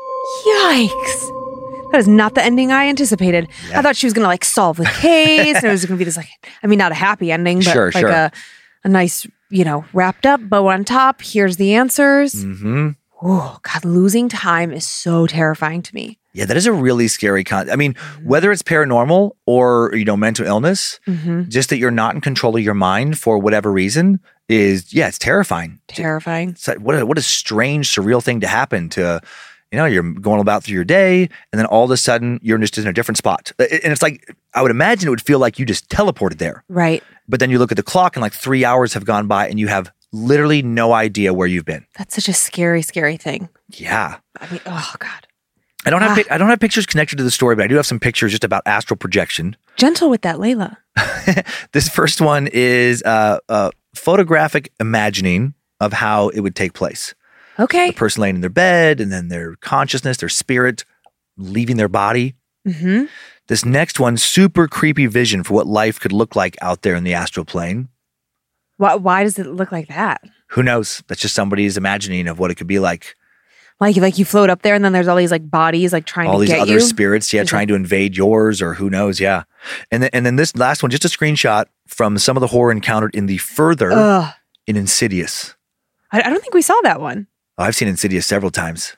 [SPEAKER 3] Yikes. That is not the ending I anticipated.
[SPEAKER 5] Yeah.
[SPEAKER 3] I thought she was going to like solve the case. And it was going to be this like, I mean, not a happy ending, but
[SPEAKER 5] Sure,
[SPEAKER 3] like
[SPEAKER 5] sure.
[SPEAKER 3] a nice, wrapped up bow on top. Here's the answers.
[SPEAKER 5] Mm-hmm.
[SPEAKER 3] Oh, God, losing time is so terrifying to me.
[SPEAKER 5] Yeah, that is a really scary I mean, whether it's paranormal or, mental illness, just that you're not in control of your mind for whatever reason it's terrifying.
[SPEAKER 3] Terrifying.
[SPEAKER 5] It's like, what a strange, surreal thing to happen to, you're going about through your day and then all of a sudden you're just in a different spot. And it's like, I would imagine it would feel like you just teleported there.
[SPEAKER 3] Right.
[SPEAKER 5] But then you look at the clock and like 3 hours have gone by and you have literally no idea where you've been.
[SPEAKER 3] That's such a scary, scary thing.
[SPEAKER 5] Yeah.
[SPEAKER 3] I mean, oh, God.
[SPEAKER 5] I don't have pictures connected to the story, but I do have some pictures just about astral projection.
[SPEAKER 3] Gentle with that, Layla.
[SPEAKER 5] This first one is a photographic imagining of how it would take place.
[SPEAKER 3] Okay.
[SPEAKER 5] The person laying in their bed and then their consciousness, their spirit leaving their body.
[SPEAKER 3] Mm-hmm.
[SPEAKER 5] This next one, super creepy vision for what life could look like out there in the astral plane.
[SPEAKER 3] Why does it look like that?
[SPEAKER 5] Who knows? That's just somebody's imagining of what it could be like.
[SPEAKER 3] Like you float up there and then there's all these like bodies like trying
[SPEAKER 5] All
[SPEAKER 3] to
[SPEAKER 5] these
[SPEAKER 3] get
[SPEAKER 5] other
[SPEAKER 3] you.
[SPEAKER 5] spirits, trying to invade yours or who knows, yeah. And then this last one, just a screenshot from some of the horror encountered in the Further in Insidious.
[SPEAKER 3] I don't think we saw that one.
[SPEAKER 5] Oh, I've seen Insidious several times.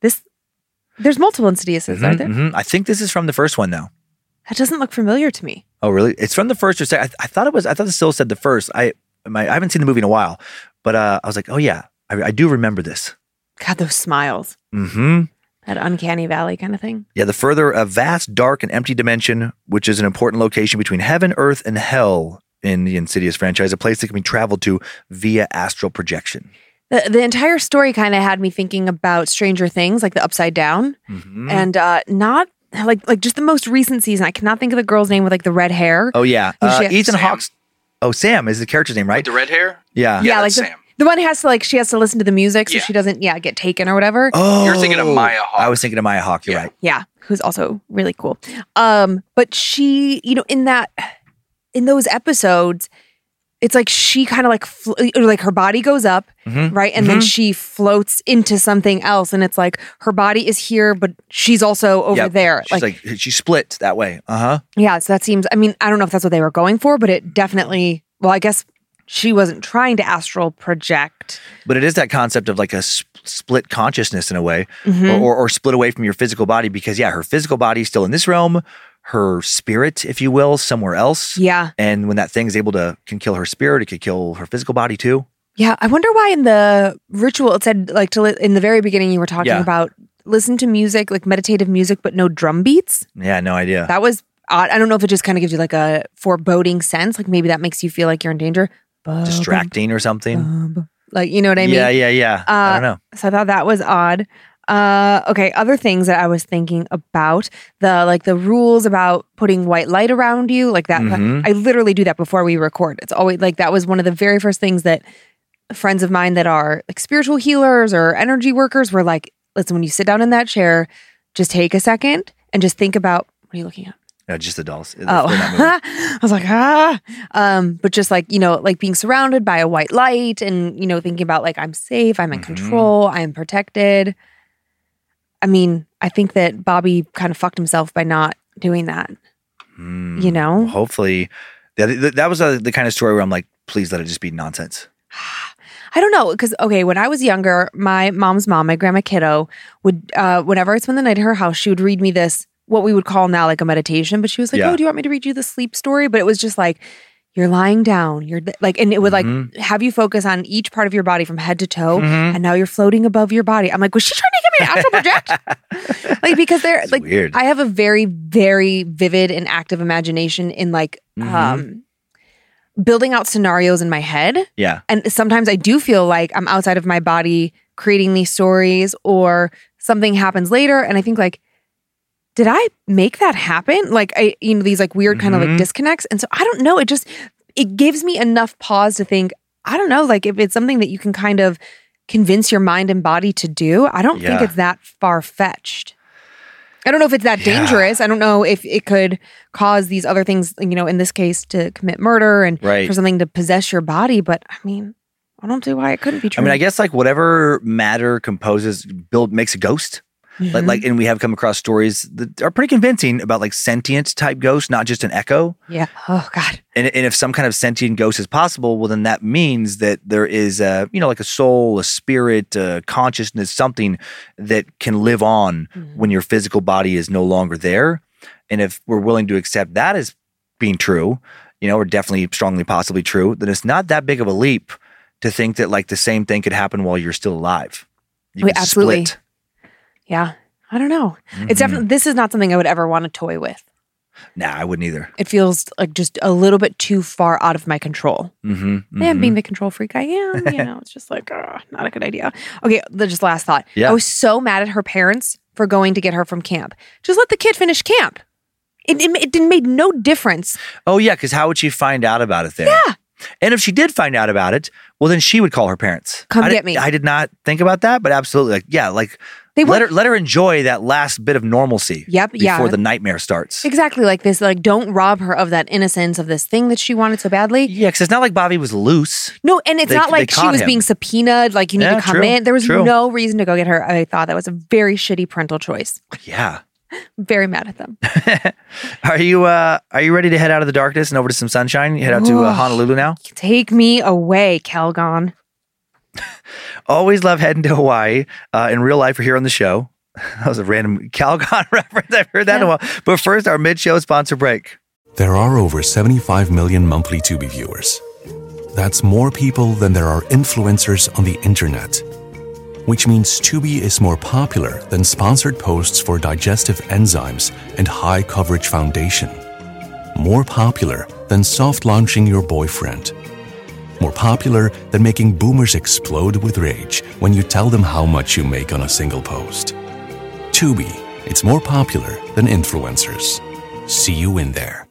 [SPEAKER 3] There's multiple Insidiouses, aren't there?
[SPEAKER 5] Mm-hmm. I think this is from the first one though.
[SPEAKER 3] That doesn't look familiar to me.
[SPEAKER 5] Oh, really? It's from the first or second. I thought it still said the first. I haven't seen the movie in a while, but I was like, oh yeah, I do remember this.
[SPEAKER 3] God, those smiles.
[SPEAKER 5] Mm-hmm.
[SPEAKER 3] That uncanny valley kind of thing.
[SPEAKER 5] Yeah, the Further, a vast, dark, and empty dimension, which is an important location between heaven, earth, and hell in the Insidious franchise, a place that can be traveled to via astral projection.
[SPEAKER 3] The entire story kind of had me thinking about Stranger Things, like the Upside Down, and not like just the most recent season. I cannot think of the girl's name with like the red hair.
[SPEAKER 5] Oh yeah, Ethan
[SPEAKER 6] Sam.
[SPEAKER 5] Hawke's. Oh, Sam is the character's name, right?
[SPEAKER 6] With the red hair?
[SPEAKER 5] Yeah.
[SPEAKER 6] Yeah,
[SPEAKER 3] like
[SPEAKER 6] that's Sam.
[SPEAKER 3] the one has to she has to listen to the music so
[SPEAKER 6] Yeah.
[SPEAKER 3] she doesn't get taken or whatever.
[SPEAKER 5] Oh,
[SPEAKER 6] You're thinking of Maya Hawke.
[SPEAKER 5] I was thinking of Maya Hawke. You're
[SPEAKER 6] Yeah.
[SPEAKER 5] right.
[SPEAKER 3] Yeah, who's also really cool. But she, in those episodes, it's like she kind of like her body goes up, right? And then she floats into something else. And it's like her body is here, but she's also over
[SPEAKER 5] Yep.
[SPEAKER 3] there.
[SPEAKER 5] She's she split that way.
[SPEAKER 3] Yeah, so that seems, I mean, I don't know if that's what they were going for, but it definitely, well, I guess she wasn't trying to astral project.
[SPEAKER 5] But it is that concept of like a split consciousness in a way,
[SPEAKER 3] Mm-hmm.
[SPEAKER 5] or split away from your physical body because her physical body is still in this realm, her spirit, if you will, somewhere else.
[SPEAKER 3] Yeah.
[SPEAKER 5] And when that thing's can kill her spirit, it could kill her physical body too.
[SPEAKER 3] Yeah, I wonder why in the ritual it said in the very beginning you were talking
[SPEAKER 5] Yeah.
[SPEAKER 3] about listen to music, like meditative music, but no drum beats.
[SPEAKER 5] Yeah, no idea.
[SPEAKER 3] That was odd. I don't know if it just kind of gives you like a foreboding sense, like maybe that makes you feel like you're in danger.
[SPEAKER 5] Distracting or something.
[SPEAKER 3] Like, you know what I mean?
[SPEAKER 5] Yeah. I don't know.
[SPEAKER 3] So I thought that was odd. Okay, other things that I was thinking about, the rules about putting white light around you, like that. I literally do that before we record. It's always like that was one of the very first things that friends of mine that are like spiritual healers or energy workers were like, listen, when you sit down in that chair, just take a second and just think about, what are you looking at?
[SPEAKER 5] Just the dolls.
[SPEAKER 3] Oh, I was like, but just like, like being surrounded by a white light and, thinking about like, I'm safe, I'm in control, I'm protected. I mean, I think that Bobby kind of fucked himself by not doing that,
[SPEAKER 5] Hopefully. That was the kind of story where I'm like, please let it just be nonsense.
[SPEAKER 3] I don't know. Because, okay, when I was younger, my mom's mom, my grandma Kiddo, would, whenever I spent the night at her house, she would read me this, what we would call now like a meditation. But she was like, oh, do you want me to read you the sleep story? But it was just like, you're lying down. You're like, and it would like have you focus on each part of your body from head to toe. And now you're floating above your body. I'm like, was she trying to get me to astral project? Like, because they're like,
[SPEAKER 5] weird.
[SPEAKER 3] I have a very, very vivid and active imagination in like, building out scenarios in my head.
[SPEAKER 5] Yeah.
[SPEAKER 3] And sometimes I do feel like I'm outside of my body creating these stories or something happens later. And I think like, did I make that happen? Like these like weird kind of like disconnects. And so I don't know. It gives me enough pause to think, I don't know, like if it's something that you can kind of convince your mind and body to do, I don't think
[SPEAKER 5] Yeah.
[SPEAKER 3] it's that far-fetched. I don't know if it's that dangerous. I don't know if it could cause these other things, in this case, to commit murder and
[SPEAKER 5] Right.
[SPEAKER 3] for something to possess your body. But I mean, I don't see why it couldn't be true.
[SPEAKER 5] I mean, I guess like whatever matter composes, makes a ghost. Like, and we have come across stories that are pretty convincing about like sentient type ghosts, not just an echo.
[SPEAKER 3] Yeah. Oh, God.
[SPEAKER 5] And if some kind of sentient ghost is possible, well, then that means that there is like a soul, a spirit, a consciousness, something that can live on when your physical body is no longer there. And if we're willing to accept that as being true, or definitely strongly possibly true, then it's not that big of a leap to think that like the same thing could happen while you're still alive. You could
[SPEAKER 3] Absolutely.
[SPEAKER 5] split.
[SPEAKER 3] Yeah. I don't know. It's definitely, this is not something I would ever want to toy with.
[SPEAKER 5] Nah, I wouldn't either.
[SPEAKER 3] It feels like just a little bit too far out of my control. And being the control freak I am, it's just like, not a good idea. Okay, just last thought.
[SPEAKER 5] Yeah.
[SPEAKER 3] I was so mad at her parents for going to get her from camp. Just let the kid finish camp. It made no difference.
[SPEAKER 5] Oh, yeah, because how would she find out about it then?
[SPEAKER 3] Yeah.
[SPEAKER 5] And if she did find out about it, well, then she would call her parents.
[SPEAKER 3] Come
[SPEAKER 5] I
[SPEAKER 3] get me.
[SPEAKER 5] I did not think about that, but absolutely. Let her enjoy that last bit of normalcy
[SPEAKER 3] Yep, yeah.
[SPEAKER 5] before the nightmare starts.
[SPEAKER 3] Exactly like this. Like, don't rob her of that innocence of this thing that she wanted so badly.
[SPEAKER 5] Yeah, because it's not like Bobby was loose.
[SPEAKER 3] No, and it's not like she
[SPEAKER 5] caught
[SPEAKER 3] was
[SPEAKER 5] him.
[SPEAKER 3] being subpoenaed, like you need
[SPEAKER 5] Yeah,
[SPEAKER 3] to come
[SPEAKER 5] true,
[SPEAKER 3] in. There was
[SPEAKER 5] true.
[SPEAKER 3] no reason to go get her. I thought that was a very shitty parental choice.
[SPEAKER 5] Yeah.
[SPEAKER 3] Very mad at them.
[SPEAKER 5] Are you ready to head out of the darkness and over to some sunshine? You head out to Honolulu now?
[SPEAKER 3] Take me away, Calgon.
[SPEAKER 5] Always love heading to Hawaii in real life or here on the show. That was a random Calgon reference. I've heard that in a while. But first, our mid-show sponsor break.
[SPEAKER 1] There are over 75 million monthly Tubi viewers. That's more people than there are influencers on the internet. Which means Tubi is more popular than sponsored posts for digestive enzymes and high coverage foundation. More popular than soft launching your boyfriend. More popular than making boomers explode with rage when you tell them how much you make on a single post. Tubi, it's more popular than influencers. See you in there.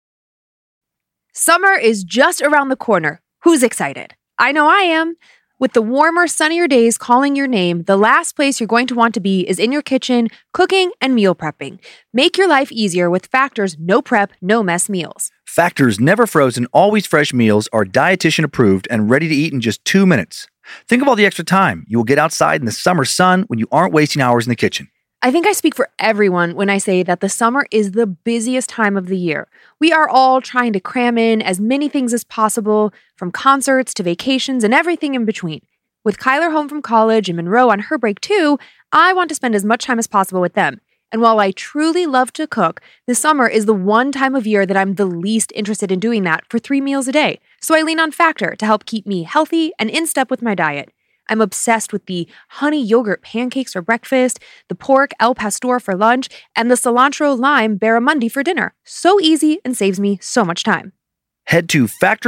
[SPEAKER 3] Summer is just around the corner. Who's excited? I know I am. With the warmer, sunnier days calling your name, the last place you're going to want to be is in your kitchen, cooking and meal prepping. Make your life easier with Factor's no prep, no mess meals.
[SPEAKER 5] Factor's never frozen, always fresh meals are dietitian approved and ready to eat in just 2 minutes. Think of all the extra time you will get outside in the summer sun when you aren't wasting hours in the kitchen.
[SPEAKER 3] I think I speak for everyone when I say that the summer is the busiest time of the year. We are all trying to cram in as many things as possible, from concerts to vacations and everything in between. With Kyler home from college and Monroe on her break too, I want to spend as much time as possible with them. And while I truly love to cook, the summer is the one time of year that I'm the least interested in doing that for 3 meals a day. So I lean on Factor to help keep me healthy and in step with my diet. I'm obsessed with the honey yogurt pancakes for breakfast, the pork El Pastor for lunch, and the cilantro lime barramundi for dinner. So easy and saves me so much time.
[SPEAKER 5] Head to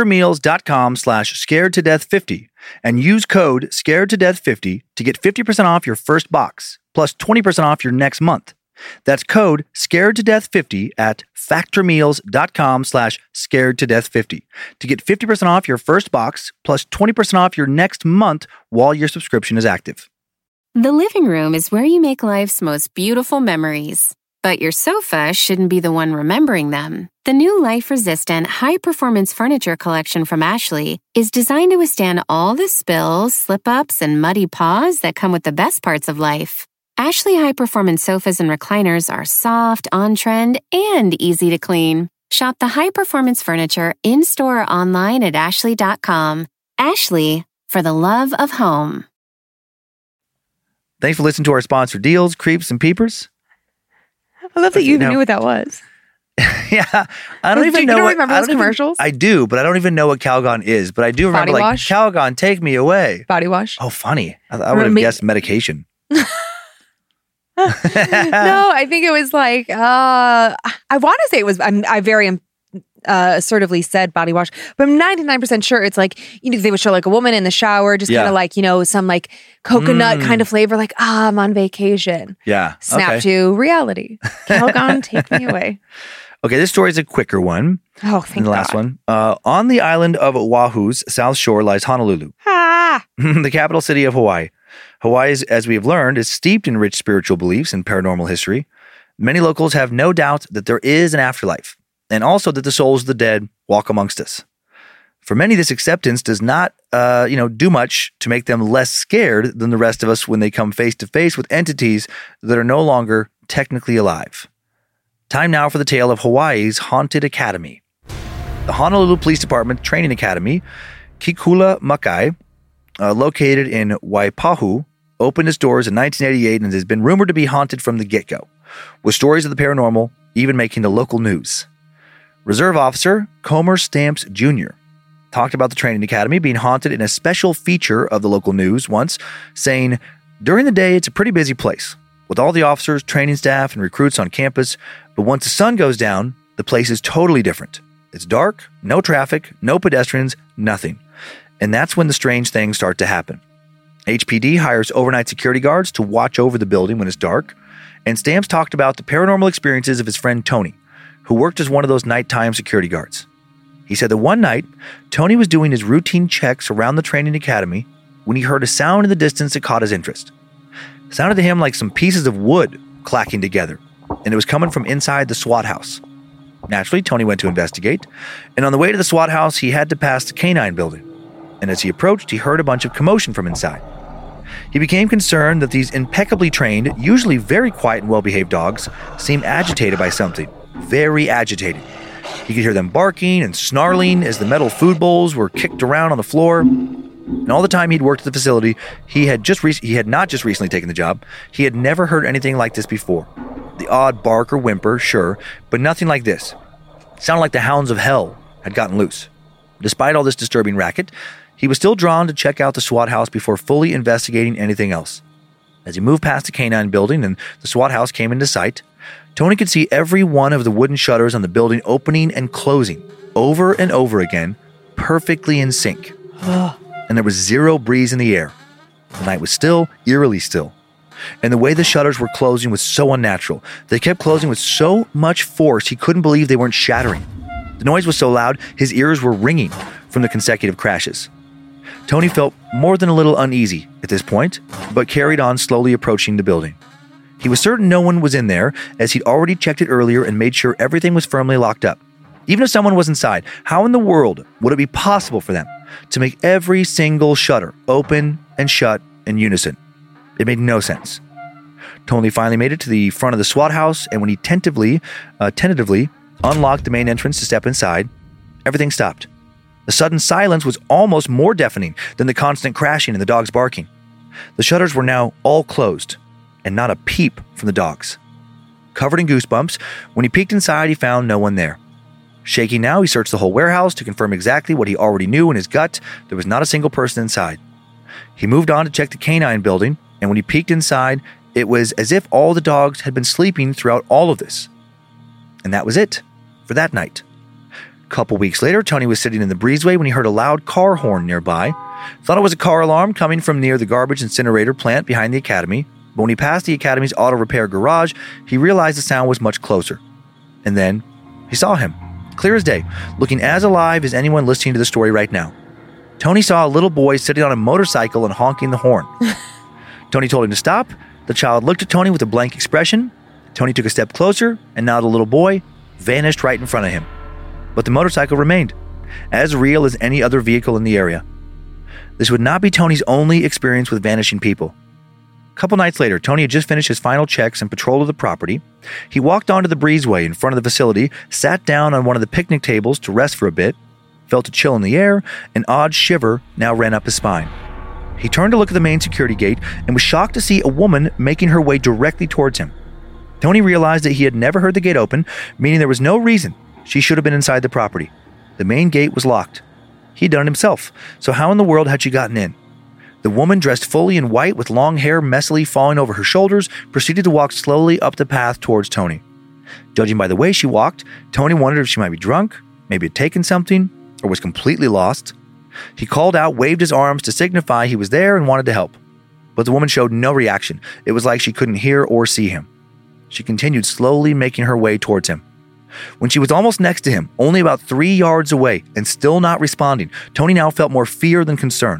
[SPEAKER 5] factormeals.com/scaredtodeath50 and use code scaredtodeath50 to get 50% off your first box, plus 20% off your next month. That's code scaredtodeath50 at factormeals.com/scaredtodeath50 to get 50% off your first box, plus 20% off your next month while your subscription is active.
[SPEAKER 6] The living room is where you make life's most beautiful memories. But your sofa shouldn't be the one remembering them. The new life-resistant, high-performance furniture collection from Ashley is designed to withstand all the spills, slip-ups, and muddy paws that come with the best parts of life. Ashley high-performance sofas and recliners are soft, on-trend, and easy to clean. Shop the high-performance furniture in-store or online at ashley.com. Ashley, for the love of home.
[SPEAKER 5] Thanks for listening to our sponsor deals, Creeps and Peepers.
[SPEAKER 3] I love that you even knew what that was.
[SPEAKER 5] Yeah, I don't even know.
[SPEAKER 3] You don't
[SPEAKER 5] what,
[SPEAKER 3] remember
[SPEAKER 5] I
[SPEAKER 3] those
[SPEAKER 5] don't even-
[SPEAKER 3] commercials?
[SPEAKER 5] I do, but I don't even know what Calgon is. But I do remember,
[SPEAKER 3] Body
[SPEAKER 5] like,
[SPEAKER 3] wash?
[SPEAKER 5] Calgon, take me away.
[SPEAKER 3] Body wash?
[SPEAKER 5] Oh, funny. I would have guessed medication.
[SPEAKER 3] No, I think it was like, I want to say it was, I very assertively said body wash, but I'm 99% sure it's like, they would show like a woman in the shower, just kind of like, some like coconut kind of flavor, like, I'm on vacation.
[SPEAKER 5] Yeah.
[SPEAKER 3] Snap
[SPEAKER 5] okay.
[SPEAKER 3] to reality. Calgon, take me away.
[SPEAKER 5] Okay, this story is a quicker one
[SPEAKER 3] Oh, thank
[SPEAKER 5] than the last
[SPEAKER 3] God.
[SPEAKER 5] one. On the island of Oahu's south shore lies Honolulu. The capital city of Hawaii. Hawaii, as we have learned, is steeped in rich spiritual beliefs and paranormal history. Many locals have no doubt that there is an afterlife, and also that the souls of the dead walk amongst us. For many, this acceptance does not, do much to make them less scared than the rest of us when they come face to face with entities that are no longer technically alive. Time now for the tale of Hawaii's Haunted Academy. The Honolulu Police Department Training Academy, Kekula Makai, located in Waipahu, opened its doors in 1988 and has been rumored to be haunted from the get-go, with stories of the paranormal even making the local news. Reserve Officer Comer Stamps Jr. talked about the training academy being haunted in a special feature of the local news once, saying, "During the day, it's a pretty busy place, with all the officers, training staff, and recruits on campus, but once the sun goes down, the place is totally different. It's dark, no traffic, no pedestrians, nothing. And that's when the strange things start to happen. HPD hires overnight security guards to watch over the building when it's dark, and Stamps talked about the paranormal experiences of his friend Tony, who worked as one of those nighttime security guards. He said that one night, Tony was doing his routine checks around the training academy when he heard a sound in the distance that caught his interest. It sounded to him like some pieces of wood clacking together, and it was coming from inside the SWAT house. Naturally, Tony went to investigate, and on the way to the SWAT house, he had to pass the K-9 building. And as he approached, he heard a bunch of commotion from inside. He became concerned that these impeccably trained, usually very quiet and well-behaved dogs seemed agitated by something, very agitated. He could hear them barking and snarling as the metal food bowls were kicked around on the floor. And all the time he'd worked at the facility, he had not just recently taken the job, he had never heard anything like this before. The odd bark or whimper, sure, but nothing like this. It sounded like the hounds of hell had gotten loose. Despite all this disturbing racket, he was still drawn to check out the SWAT house before fully investigating anything else. As he moved past the K-9 building and the SWAT house came into sight, Tony could see every one of the wooden shutters on the building opening and closing over and over again, perfectly in sync. And there was zero breeze in the air. The night was still, eerily still. And the way the shutters were closing was so unnatural. They kept closing with so much force he couldn't believe they weren't shattering. The noise was so loud, his ears were ringing from the consecutive crashes. Tony felt more than a little uneasy at this point, but carried on slowly approaching the building. He was certain no one was in there, as he'd already checked it earlier and made sure everything was firmly locked up. Even if someone was inside, how in the world would it be possible for them to make every single shutter open and shut in unison? It made no sense. Tony finally made it to the front of the SWAT house, and when he tentatively unlocked the main entrance to step inside, everything stopped. The sudden silence was almost more deafening than the constant crashing and the dogs barking. The shutters were now all closed, and not a peep from the dogs. Covered in goosebumps, when he peeked inside, he found no one there. Shaking now, he searched the whole warehouse to confirm exactly what he already knew in his gut. There was not a single person inside. He moved on to check the K-9 building, and when he peeked inside, it was as if all the dogs had been sleeping throughout all of this. And that was it for that night. A couple weeks later, Tony was sitting in the breezeway when he heard a loud car horn nearby. Thought it was a car alarm coming from near the garbage incinerator plant behind the academy, but when he passed the academy's auto repair garage, he realized the sound was much closer. And then he saw him, clear as day, looking as alive as anyone listening to the story right now. Tony saw a little boy sitting on a motorcycle and honking the horn. Tony told him to stop. The child looked at Tony with a blank expression. Tony took a step closer, and now the little boy vanished right in front of him. But the motorcycle remained, as real as any other vehicle in the area. This would not be Tony's only experience with vanishing people. A couple nights later, Tony had just finished his final checks and patrol of the property. He walked onto the breezeway in front of the facility, sat down on one of the picnic tables to rest for a bit, felt a chill in the air, an odd shiver now ran up his spine. He turned to look at the main security gate and was shocked to see a woman making her way directly towards him. Tony realized that he had never heard the gate open, meaning there was no reason she should have been inside the property. The main gate was locked. He'd done it himself, so how in the world had she gotten in? The woman, dressed fully in white with long hair messily falling over her shoulders, proceeded to walk slowly up the path towards Tony. Judging by the way she walked, Tony wondered if she might be drunk, maybe had taken something, or was completely lost. He called out, waved his arms to signify he was there and wanted to help. But the woman showed no reaction. It was like she couldn't hear or see him. She continued slowly making her way towards him. When she was almost next to him, only about 3 yards away, and still not responding, Tony now felt more fear than concern.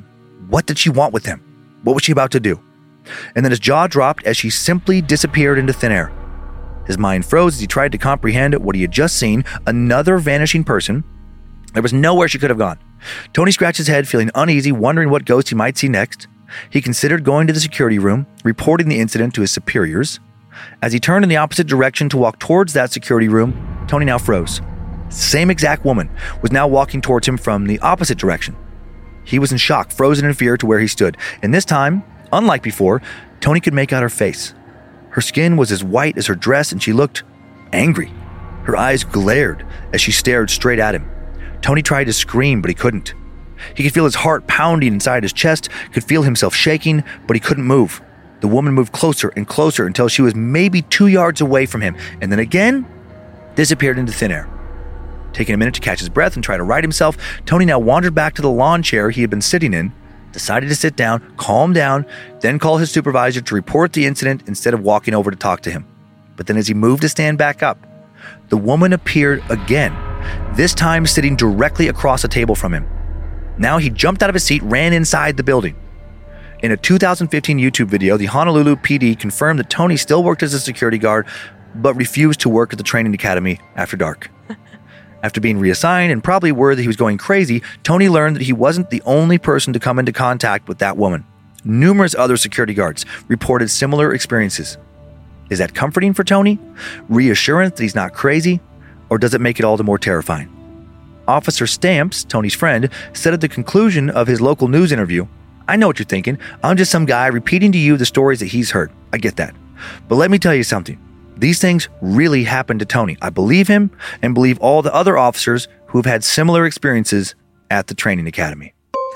[SPEAKER 5] What did she want with him? What was she about to do? And then his jaw dropped as she simply disappeared into thin air. His mind froze as he tried to comprehend what he had just seen, another vanishing person. There was nowhere she could have gone. Tony scratched his head, feeling uneasy, wondering what ghost he might see next. He considered going to the security room, reporting the incident to his superiors. As he turned in the opposite direction to walk towards that security room, Tony now froze. Same exact woman was now walking towards him from the opposite direction. He was in shock, frozen in fear to where he stood. And this time, unlike before, Tony could make out her face. Her skin was as white as her dress, and she looked angry. Her eyes glared as she stared straight at him. Tony tried to scream, but he couldn't. He could feel his heart pounding inside his chest, could feel himself shaking, but he couldn't move. The woman moved closer and closer until she was maybe 2 yards away from him, and then again, disappeared into thin air. Taking a minute to catch his breath and try to right himself, Tony now wandered back to the lawn chair he had been sitting in, decided to sit down, calm down, then call his supervisor to report the incident instead of walking over to talk to him. But then as he moved to stand back up, the woman appeared again, this time sitting directly across a table from him. Now he jumped out of his seat, ran inside the building. In a 2015 YouTube video, the Honolulu PD confirmed that Tony still worked as a security guard, but refused to work at the training academy after dark. After being reassigned and probably worried that he was going crazy, Tony learned that he wasn't the only person to come into contact with that woman. Numerous other security guards reported similar experiences. Is that comforting for Tony? Reassurance that he's not crazy? Or does it make it all the more terrifying? Officer Stamps, Tony's friend, said at the conclusion of his local news interview, "I know what you're thinking. I'm just some guy repeating to you the stories that he's heard. I get that. But let me tell you something. These things really happened to Tony. I believe him and believe all the other officers who have had similar experiences at the training academy."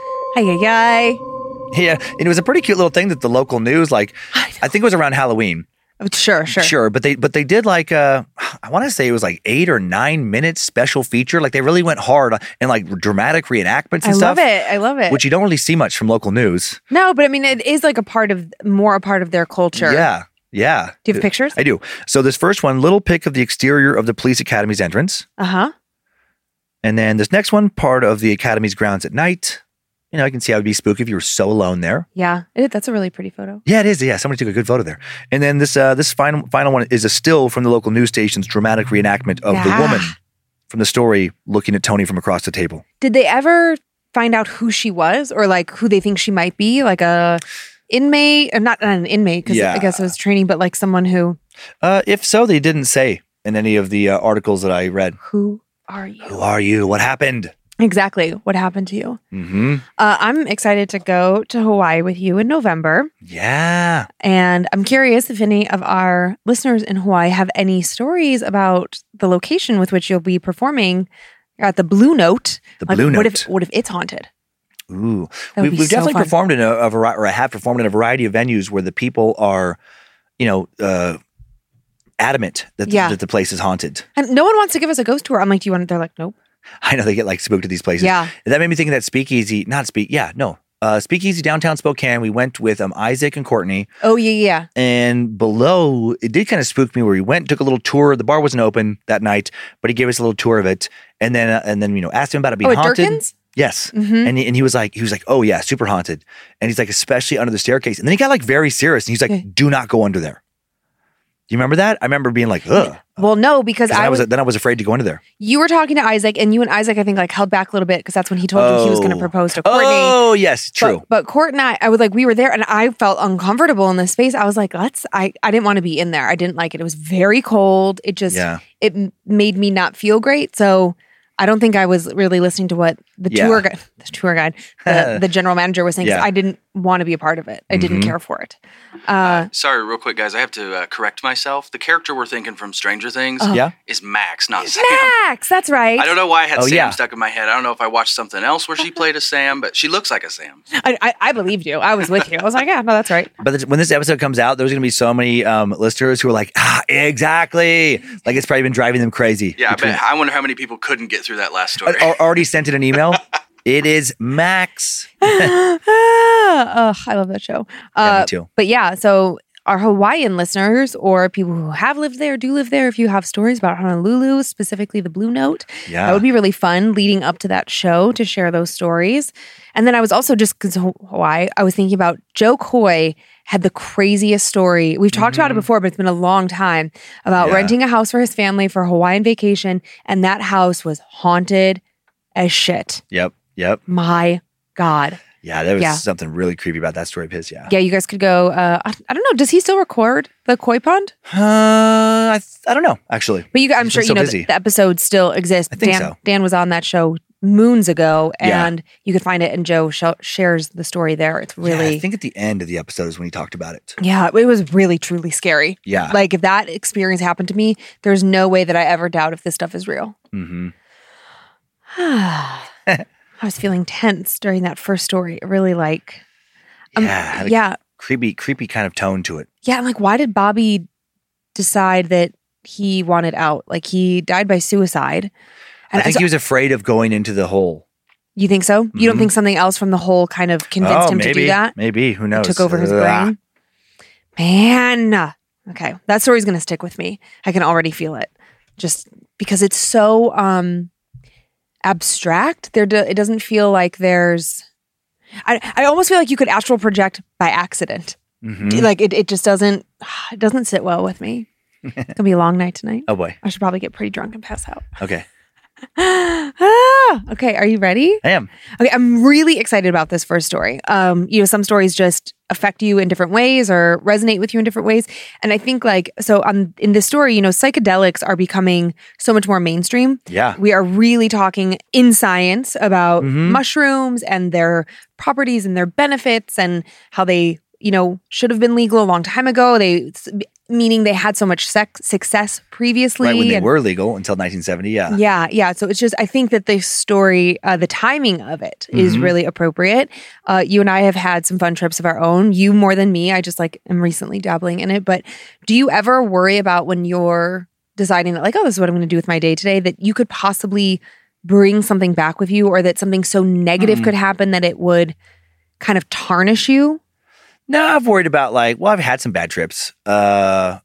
[SPEAKER 3] Ay.
[SPEAKER 5] Yeah, and it was a pretty cute little thing that the local news, I think it was around Halloween.
[SPEAKER 3] Sure.
[SPEAKER 5] But they did I want to say it was 8 or 9 minutes special feature. They really went hard and dramatic reenactments and stuff.
[SPEAKER 3] I love it.
[SPEAKER 5] Which you don't really see much from local news.
[SPEAKER 3] No, but I mean, it is a part of their culture.
[SPEAKER 5] Yeah.
[SPEAKER 3] Do you have pictures?
[SPEAKER 5] I do. So this first one, little pic of the exterior of the police academy's entrance.
[SPEAKER 3] Uh-huh.
[SPEAKER 5] And then this next one, part of the academy's grounds at night. I can see how it would be spooky if you were so alone there.
[SPEAKER 3] Yeah, that's a really pretty photo.
[SPEAKER 5] Yeah, it is. Yeah, somebody took a good photo there. And then this final one is a still from the local news station's dramatic reenactment of the woman from the story looking at Tony from across the table.
[SPEAKER 3] Did they ever find out who she was or who they think she might be? Like a inmate? Not an inmate because I guess it was training, but someone who...
[SPEAKER 5] If so, they didn't say in any of the articles that I read.
[SPEAKER 3] Who are you?
[SPEAKER 5] Who are you? What happened?
[SPEAKER 3] Exactly. What happened to you?
[SPEAKER 5] Mm-hmm.
[SPEAKER 3] I'm excited to go to Hawaii with you in November.
[SPEAKER 5] Yeah.
[SPEAKER 3] And I'm curious if any of our listeners in Hawaii have any stories about the location with which you'll be performing at the Blue Note.
[SPEAKER 5] The Blue Note.
[SPEAKER 3] What if it's haunted?
[SPEAKER 5] Ooh.
[SPEAKER 3] We've
[SPEAKER 5] definitely
[SPEAKER 3] fun.
[SPEAKER 5] performed in I have performed in a variety of venues where the people are, adamant that the place is haunted.
[SPEAKER 3] And no one wants to give us a ghost tour. I'm like, do you want? They're like, nope.
[SPEAKER 5] I know they get spooked at these places.
[SPEAKER 3] Yeah.
[SPEAKER 5] And that made me think of that Speakeasy, Speakeasy downtown Spokane. We went with Isaac and Courtney.
[SPEAKER 3] Oh, yeah.
[SPEAKER 5] And below, it did kind of spook me where we went, took a little tour. The bar wasn't open that night, but he gave us a little tour of it. And then asked him about it being haunted.
[SPEAKER 3] Durkin's?
[SPEAKER 5] Yes.
[SPEAKER 3] Mm-hmm.
[SPEAKER 5] And he was like, oh yeah, super haunted. And he's like, especially under the staircase. And then he got very serious and he's like, do not go under there. Do you remember that? I remember being like, ugh.
[SPEAKER 3] Well, no, because
[SPEAKER 5] I was afraid to go into there.
[SPEAKER 3] You were talking to Isaac, and you and Isaac, I think, held back a little bit because that's when he told you he was going to propose to Courtney.
[SPEAKER 5] Oh, yes, true.
[SPEAKER 3] But Court and I was like, we were there, and I felt uncomfortable in this space. I was like, I didn't want to be in there. I didn't like it. It was very cold. It just, it made me not feel great. So I don't think I was really listening to what the tour guide, the general manager was saying. Yeah. I didn't want to be a part of it. I didn't care for it.
[SPEAKER 7] Sorry, real quick, guys. I have to correct myself. The character we're thinking from Stranger Things is Max, not Sam.
[SPEAKER 3] Max, that's right.
[SPEAKER 7] I don't know why I had Sam stuck in my head. I don't know if I watched something else where she played a Sam, but she looks like a Sam.
[SPEAKER 3] I believed you. I was with you. I was like, yeah, no, that's right.
[SPEAKER 5] But when this episode comes out, there's going to be so many listeners who are like, exactly. Like it's probably been driving them crazy.
[SPEAKER 7] Yeah, I wonder how many people couldn't get through that last story.
[SPEAKER 5] Already sent it an email. It is Max.
[SPEAKER 3] I love that show.
[SPEAKER 5] Yeah, me too.
[SPEAKER 3] But yeah, so our Hawaiian listeners or people who have lived there, do live there, if you have stories about Honolulu, specifically the Blue Note, that would be really fun leading up to that show to share those stories. And then I was also just, because Hawaii, I was thinking about Joe Coy had the craziest story. We've talked about it before, but it's been a long time, about renting a house for his family for a Hawaiian vacation. And that house was haunted as shit.
[SPEAKER 5] Yep.
[SPEAKER 3] My God.
[SPEAKER 5] Yeah, there was something really creepy about that story of his,
[SPEAKER 3] Yeah, you guys could go, I don't know, does he still record the Koi Pond?
[SPEAKER 5] I don't know, actually.
[SPEAKER 3] But I'm sure the episodes still exist.
[SPEAKER 5] I think so.
[SPEAKER 3] Dan was on that show moons ago, and you could find it, and Joe shares the story there. It's really...
[SPEAKER 5] I think at the end of the episode is when he talked about it.
[SPEAKER 3] Yeah, it was really, truly scary.
[SPEAKER 5] Yeah.
[SPEAKER 3] Like, if that experience happened to me, there's no way that I ever doubt if this stuff is real.
[SPEAKER 5] Mm-hmm.
[SPEAKER 3] I was feeling tense during that first story. Really like...
[SPEAKER 5] creepy kind of tone to it.
[SPEAKER 3] Yeah, I'm like, why did Bobby decide that he wanted out? Like, he died by suicide. And
[SPEAKER 5] I think he was afraid of going into the hole.
[SPEAKER 3] You think so? Mm-hmm. You don't think something else from the hole kind of convinced him to do that?
[SPEAKER 5] Maybe. Who knows?
[SPEAKER 3] It took over his brain. Man. Okay. That story's going to stick with me. I can already feel it. Just because it's so abstract. It doesn't feel like there's... I almost feel like you could astral project by accident. Mm-hmm. Like, it just doesn't... It doesn't sit well with me. It's going to be a long night tonight.
[SPEAKER 5] Oh, boy.
[SPEAKER 3] I should probably get pretty drunk and pass out.
[SPEAKER 5] Okay.
[SPEAKER 3] Okay, are you ready?
[SPEAKER 5] I am.
[SPEAKER 3] Okay, I'm really excited about this first story. Some stories just affect you in different ways or resonate with you in different ways. And I think in this story, psychedelics are becoming so much more mainstream.
[SPEAKER 5] Yeah.
[SPEAKER 3] We are really talking in science about mushrooms and their properties and their benefits and how they, should have been legal a long time ago. Meaning they had so much success previously.
[SPEAKER 5] Right, when they were legal until 1970, yeah.
[SPEAKER 3] Yeah. So it's just, I think that the story, the timing of it is really appropriate. You and I have had some fun trips of our own. You more than me. I just am recently dabbling in it. But do you ever worry about when you're deciding that this is what I'm going to do with my day today, that you could possibly bring something back with you, or that something so negative could happen that it would kind of tarnish you?
[SPEAKER 5] No, I've worried about I've had some bad trips. Yeah.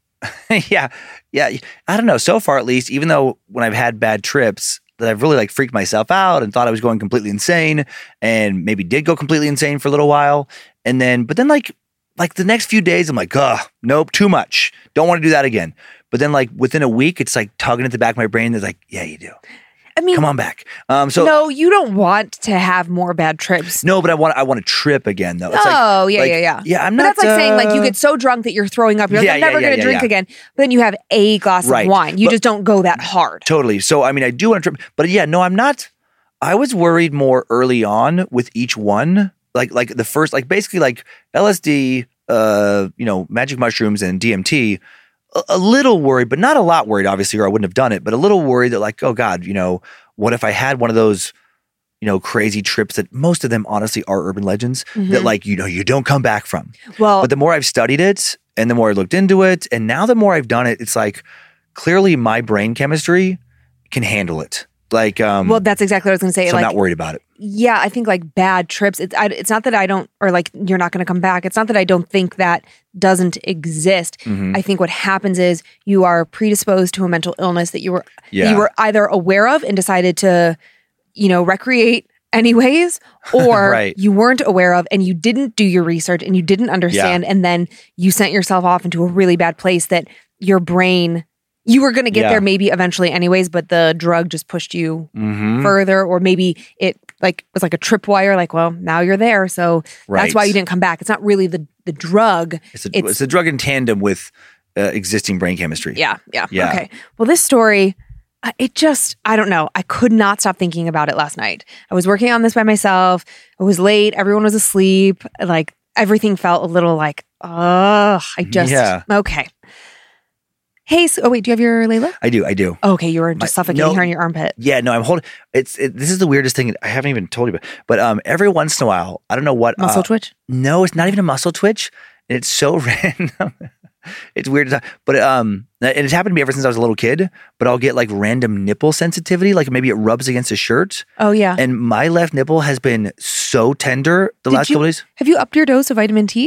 [SPEAKER 5] I don't know. So far, at least, even though when I've had bad trips that I've really freaked myself out and thought I was going completely insane, and maybe did go completely insane for a little while. And then, but then the next few days, I'm like, nope, too much. Don't want to do that again. But then within a week, it's tugging at the back of my brain. That's yeah, you do.
[SPEAKER 3] I mean,
[SPEAKER 5] come on back.
[SPEAKER 3] No, you don't want to have more bad trips.
[SPEAKER 5] No, but I want to trip again though. It's
[SPEAKER 3] yeah.
[SPEAKER 5] Yeah, I'm
[SPEAKER 3] but
[SPEAKER 5] not.
[SPEAKER 3] That's saying you get so drunk that you're throwing up. You're I'm never going to drink again. But then you have a glass of wine. You just don't go that hard.
[SPEAKER 5] Totally. So I mean, I do want to trip, but no, I'm not. I was worried more early on with each one, like the first, basically LSD, magic mushrooms and DMT. A little worried, but not a lot worried, obviously, or I wouldn't have done it, but a little worried that oh God, what if I had one of those, crazy trips that most of them honestly are urban legends that you don't come back from.
[SPEAKER 3] Well,
[SPEAKER 5] but the more I've studied it and the more I looked into it, and now the more I've done it, it's clearly my brain chemistry can handle it.
[SPEAKER 3] Well, that's exactly what I was going to say.
[SPEAKER 5] So I'm not worried about it.
[SPEAKER 3] Yeah, I think bad trips. It's not that I don't, or you're not going to come back. It's not that I don't think that doesn't exist. I think what happens is you are predisposed to a mental illness that you were either aware of and decided to, recreate anyways, or you weren't aware of and you didn't do your research and you didn't understand, and then you sent yourself off into a really bad place that your brain. You were going to get there maybe eventually anyways, but the drug just pushed you further, or maybe it was like a tripwire, well, now you're there. So that's why you didn't come back. It's not really the drug.
[SPEAKER 5] It's a drug in tandem with existing brain chemistry.
[SPEAKER 3] Yeah. Okay. Well, this story, I don't know. I could not stop thinking about it last night. I was working on this by myself. It was late. Everyone was asleep. Everything felt a little okay. Hey, do you have your Layla?
[SPEAKER 5] I do.
[SPEAKER 3] Oh, okay, you were just suffocating her in your armpit.
[SPEAKER 5] Yeah, no, I'm holding. This is the weirdest thing. I haven't even told you about. But every once in a while, I don't know what
[SPEAKER 3] muscle twitch.
[SPEAKER 5] No, it's not even a muscle twitch. It's so random. It's weird, but and it's happened to me ever since I was a little kid. But I'll get random nipple sensitivity, maybe it rubs against a shirt.
[SPEAKER 3] Oh yeah.
[SPEAKER 5] And my left nipple has been so tender the last couple days.
[SPEAKER 3] Have you upped your dose of vitamin T?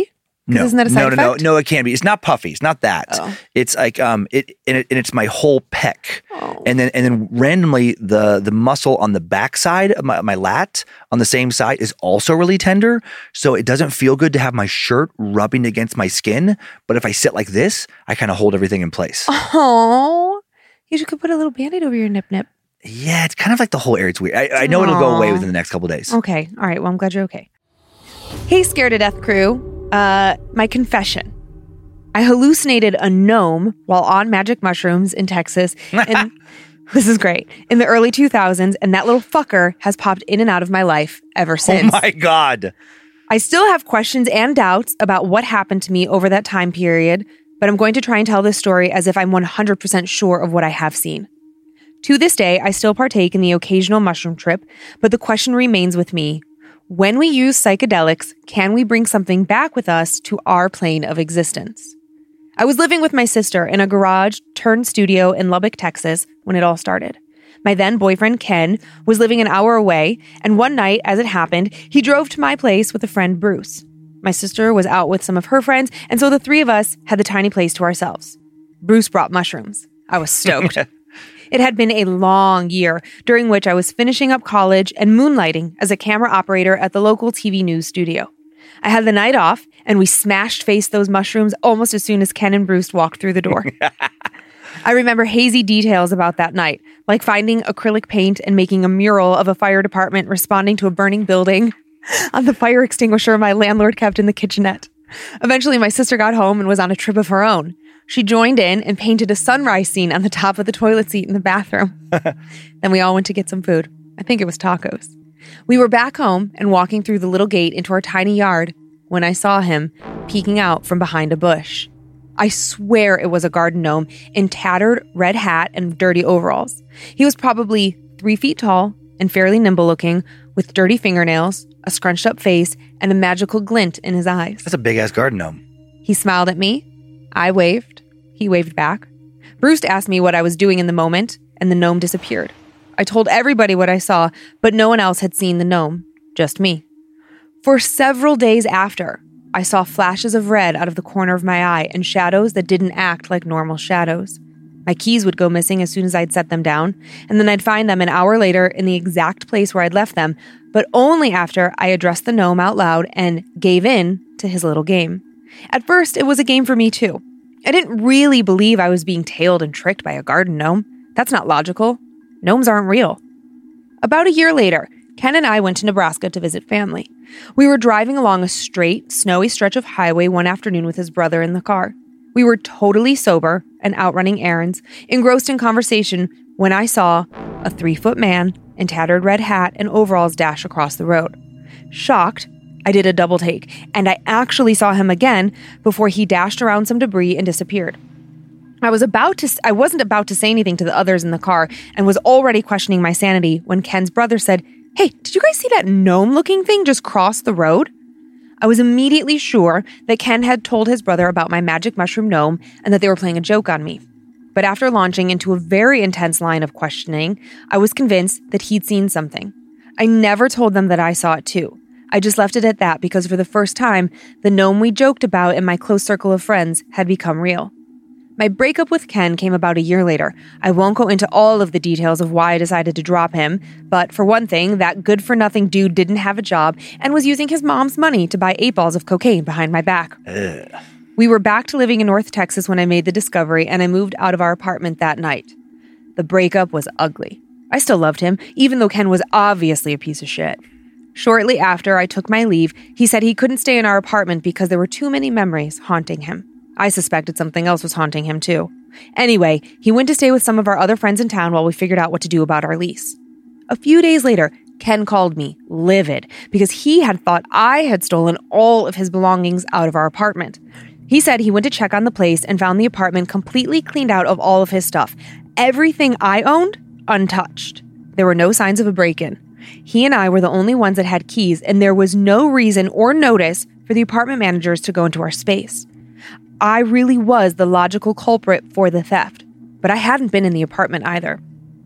[SPEAKER 5] No,
[SPEAKER 3] isn't that a side effect?
[SPEAKER 5] No, it can be. It's not puffy. It's not that. Oh. It's like it's my whole pec, and then randomly the muscle on the back side of my lat on the same side is also really tender. So it doesn't feel good to have my shirt rubbing against my skin. But if I sit like this, I kind of hold everything in place.
[SPEAKER 3] Oh, you could put a little Band-Aid over your nip.
[SPEAKER 5] Yeah, it's kind of like the whole area. It's weird. I know it'll go away within the next couple of days.
[SPEAKER 3] Okay, all right. Well, I'm glad you're okay. Hey, Scared to Death crew. My confession. I hallucinated a gnome while on magic mushrooms in Texas. And this is great. In the early 2000s, and that little fucker has popped in and out of my life ever since.
[SPEAKER 5] Oh my God.
[SPEAKER 3] I still have questions and doubts about what happened to me over that time period, but I'm going to try and tell this story as if I'm 100% sure of what I have seen. To this day, I still partake in the occasional mushroom trip, but the question remains with me. When we use psychedelics, can we bring something back with us to our plane of existence? I was living with my sister in a garage turned studio in Lubbock, Texas, when it all started. My then boyfriend, Ken, was living an hour away, and one night, as it happened, he drove to my place with a friend, Bruce. My sister was out with some of her friends, and so the three of us had the tiny place to ourselves. Bruce brought mushrooms. I was stoked. It had been a long year, during which I was finishing up college and moonlighting as a camera operator at the local TV news studio. I had the night off, and we smashed-faced those mushrooms almost as soon as Ken and Bruce walked through the door. I remember hazy details about that night, like finding acrylic paint and making a mural of a fire department responding to a burning building on the fire extinguisher my landlord kept in the kitchenette. Eventually, my sister got home and was on a trip of her own. She joined in and painted a sunrise scene on the top of the toilet seat in the bathroom. Then we all went to get some food. I think it was tacos. We were back home and walking through the little gate into our tiny yard when I saw him peeking out from behind a bush. I swear it was a garden gnome in tattered red hat and dirty overalls. He was probably 3 feet tall and fairly nimble looking, with dirty fingernails, a scrunched up face, and a magical glint in his eyes.
[SPEAKER 5] That's a big-ass garden gnome.
[SPEAKER 3] He smiled at me. I waved. He waved back. Bruce asked me what I was doing in the moment, and the gnome disappeared. I told everybody what I saw, but no one else had seen the gnome, just me. For several days after, I saw flashes of red out of the corner of my eye and shadows that didn't act like normal shadows. My keys would go missing as soon as I'd set them down, and then I'd find them an hour later in the exact place where I'd left them, but only after I addressed the gnome out loud and gave in to his little game. At first, it was a game for me too. I didn't really believe I was being tailed and tricked by a garden gnome. That's not logical. Gnomes aren't real. About a year later, Ken and I went to Nebraska to visit family. We were driving along a straight, snowy stretch of highway one afternoon with his brother in the car. We were totally sober and out running errands, engrossed in conversation, when I saw a 3-foot man in tattered red hat and overalls dash across the road. Shocked, I did a double take, and I actually saw him again before he dashed around some debris and disappeared. I wasn't about to say anything to the others in the car and was already questioning my sanity when Ken's brother said, "Hey, did you guys see that gnome-looking thing just cross the road?" I was immediately sure that Ken had told his brother about my magic mushroom gnome and that they were playing a joke on me. But after launching into a very intense line of questioning, I was convinced that he'd seen something. I never told them that I saw it too. I just left it at that because for the first time, the gnome we joked about in my close circle of friends had become real. My breakup with Ken came about a year later. I won't go into all of the details of why I decided to drop him, but for one thing, that good-for-nothing dude didn't have a job and was using his mom's money to buy 8 balls of cocaine behind my back.
[SPEAKER 5] Ugh.
[SPEAKER 3] We were back to living in North Texas when I made the discovery, and I moved out of our apartment that night. The breakup was ugly. I still loved him, even though Ken was obviously a piece of shit. Shortly after I took my leave, he said he couldn't stay in our apartment because there were too many memories haunting him. I suspected something else was haunting him too. Anyway, he went to stay with some of our other friends in town while we figured out what to do about our lease. A few days later, Ken called me, livid, because he had thought I had stolen all of his belongings out of our apartment. He said he went to check on the place and found the apartment completely cleaned out of all of his stuff. Everything I owned, untouched. There were no signs of a break-in. He and I were the only ones that had keys, and there was no reason or notice for the apartment managers to go into our space. I really was the logical culprit for the theft, but I hadn't been in the apartment either.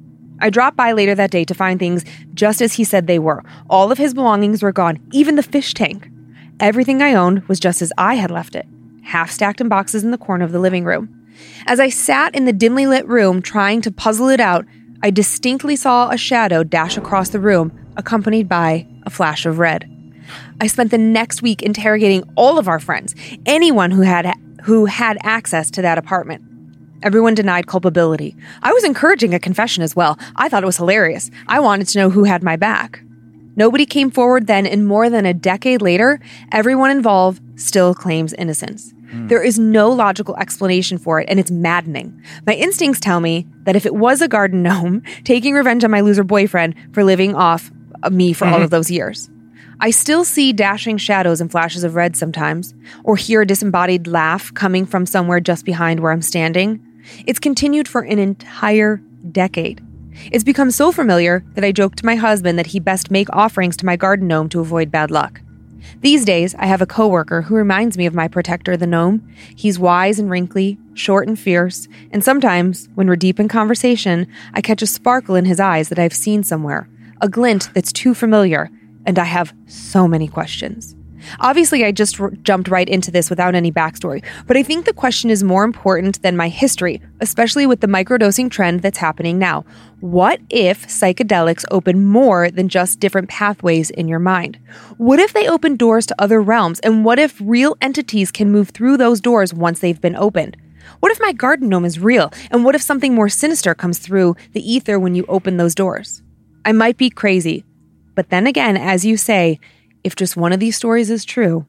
[SPEAKER 3] I dropped by later that day to find things just as he said they were. All of his belongings were gone, even the fish tank. everything I owned was just as I had left it, half stacked in boxes in the corner of the living room. As I sat in the dimly lit room trying to puzzle it out, I distinctly saw a shadow dash across the room, accompanied by a flash of red. I spent the next week interrogating all of our friends, anyone who had access to that apartment. Everyone denied culpability. I was encouraging a confession as well. I thought it was hilarious. I wanted to know who had my back. Nobody came forward then, and more than a decade later, everyone involved still claims innocence. There is no logical explanation for it, and it's maddening. My instincts tell me that if it was a garden gnome, taking revenge on my loser boyfriend for living off of me for all of those years. I still see dashing shadows and flashes of red sometimes, or hear a disembodied laugh coming from somewhere just behind where I'm standing. It's continued for an entire decade. It's become so familiar that I joked to my husband that he best make offerings to my garden gnome to avoid bad luck. These days, I have a coworker who reminds me of my protector, the gnome. He's wise and wrinkly, short and fierce, and sometimes, when we're deep in conversation, I catch a sparkle in his eyes that I've seen somewhere, a glint that's too familiar, and I have so many questions. Obviously, I just jumped right into this without any backstory, but I think the question is more important than my history, especially with the microdosing trend that's happening now. What if psychedelics open more than just different pathways in your mind? What if they open doors to other realms? And what if real entities can move through those doors once they've been opened? What if my garden gnome is real? And what if something more sinister comes through the ether when you open those doors? I might be crazy, but then again, as you say, if just one of these stories is true,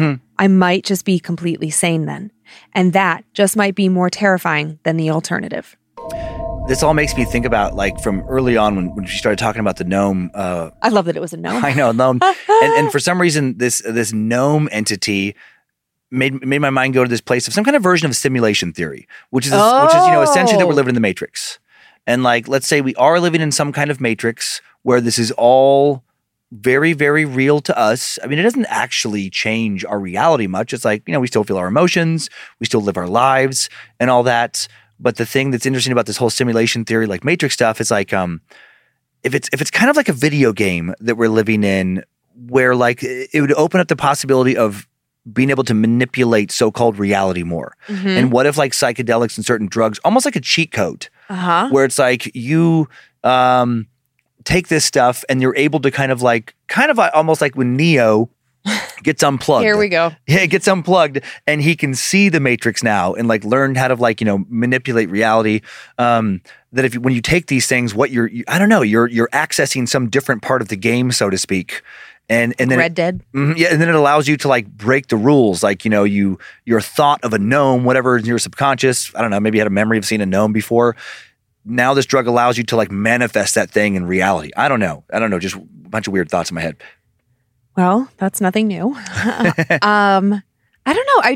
[SPEAKER 3] I might just be completely sane then. And that just might be more terrifying than the alternative.
[SPEAKER 5] This all makes me think about, like, from early on when she started talking about the gnome.
[SPEAKER 3] I love that it was a gnome.
[SPEAKER 5] I know, gnome. and for some reason, this gnome entity made my mind go to this place of some kind of version of simulation theory, which is essentially that we're living in the Matrix. And, like, let's say we are living in some kind of Matrix where this is all very, very real to us. I mean, it doesn't actually change our reality much. It's like, we still feel our emotions, we still live our lives and all that. But the thing that's interesting about this whole simulation theory, like Matrix stuff, is like, if it's kind of like a video game that we're living in, where, like, it would open up the possibility of being able to manipulate so-called reality more. And what if, like, psychedelics and certain drugs, almost like a cheat code, where it's like you take this stuff and you're able to kind of almost like when Neo gets unplugged.
[SPEAKER 3] Here we go.
[SPEAKER 5] Yeah, it gets unplugged and he can see the Matrix now and, like, learn how to, like, manipulate reality. That when you take these things, what you're accessing some different part of the game, so to speak. And then
[SPEAKER 3] Red Dead.
[SPEAKER 5] And then it allows you to, like, break the rules. Like, your thought of a gnome, whatever is in your subconscious. I don't know, maybe you had a memory of seeing a gnome before. Now this drug allows you to, like, manifest that thing in reality. I don't know. Just a bunch of weird thoughts in my head.
[SPEAKER 3] Well, that's nothing new. I don't know.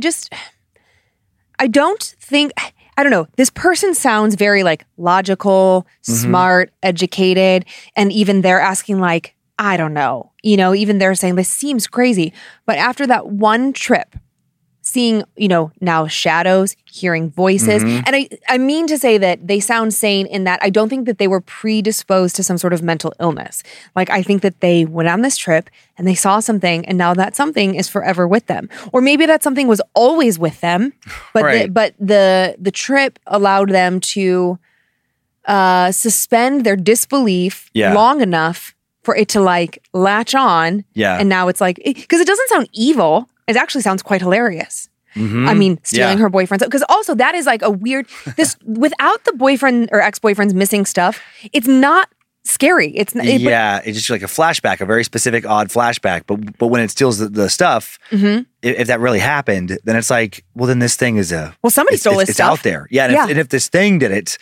[SPEAKER 3] I don't know. This person sounds very, like, logical, smart, educated, and even they're asking, like, I don't know. Even they're saying this seems crazy. But after that one trip, seeing, now shadows, hearing voices. And I mean to say that they sound sane in that I don't think that they were predisposed to some sort of mental illness. Like, I think that they went on this trip and they saw something and now that something is forever with them. Or maybe that something was always with them, but
[SPEAKER 5] right.
[SPEAKER 3] the trip allowed them to suspend their disbelief long enough for it to, like, latch on. Yeah. And now it's like, because it doesn't sound evil. It actually sounds quite hilarious. I mean, stealing her boyfriend's, because also that is like a weird, without the boyfriend or ex-boyfriend's missing stuff, it's not scary. It's just like a flashback, a very specific, odd flashback. But when it steals the stuff, if that really happened, then it's like, well, then this thing is somebody stole his stuff.
[SPEAKER 5] It's out there. Yeah. And if this thing did it,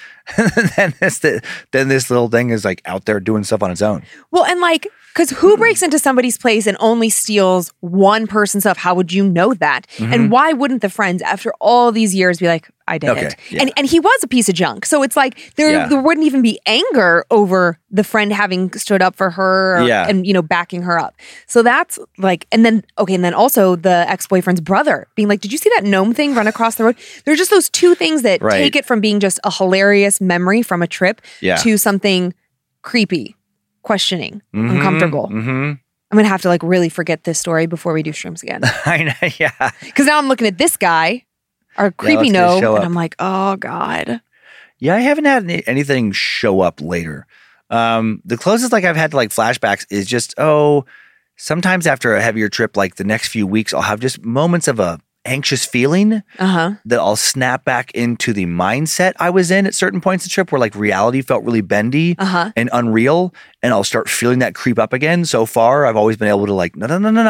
[SPEAKER 5] then this little thing is, like, out there doing stuff on its own.
[SPEAKER 3] Well, and, like, because who breaks into somebody's place and only steals one person's stuff? How would you know that? And why wouldn't the friends, after all these years, be like, I did it? Yeah. And he was a piece of junk. So it's like there wouldn't even be anger over the friend having stood up for her and, backing her up. So that's like, and then also the ex-boyfriend's brother being like, did you see that gnome thing run across the road? There's just those two things that take it from being just a hilarious memory from a trip to something creepy, questioning, uncomfortable. I'm going to have to like really forget this story before we do shrooms again.
[SPEAKER 5] I know, yeah.
[SPEAKER 3] Because now I'm looking at this guy, our creepy
[SPEAKER 5] it's gonna
[SPEAKER 3] no,
[SPEAKER 5] show
[SPEAKER 3] and
[SPEAKER 5] up.
[SPEAKER 3] I'm like, oh God.
[SPEAKER 5] Yeah, I haven't had anything show up later. The closest like I've had to like flashbacks is just, sometimes after a heavier trip, like the next few weeks, I'll have just moments of a anxious feeling that I'll snap back into the mindset I was in at certain points of the trip where like reality felt really bendy and unreal, and I'll start feeling that creep up again. So far, I've always been able to like, no.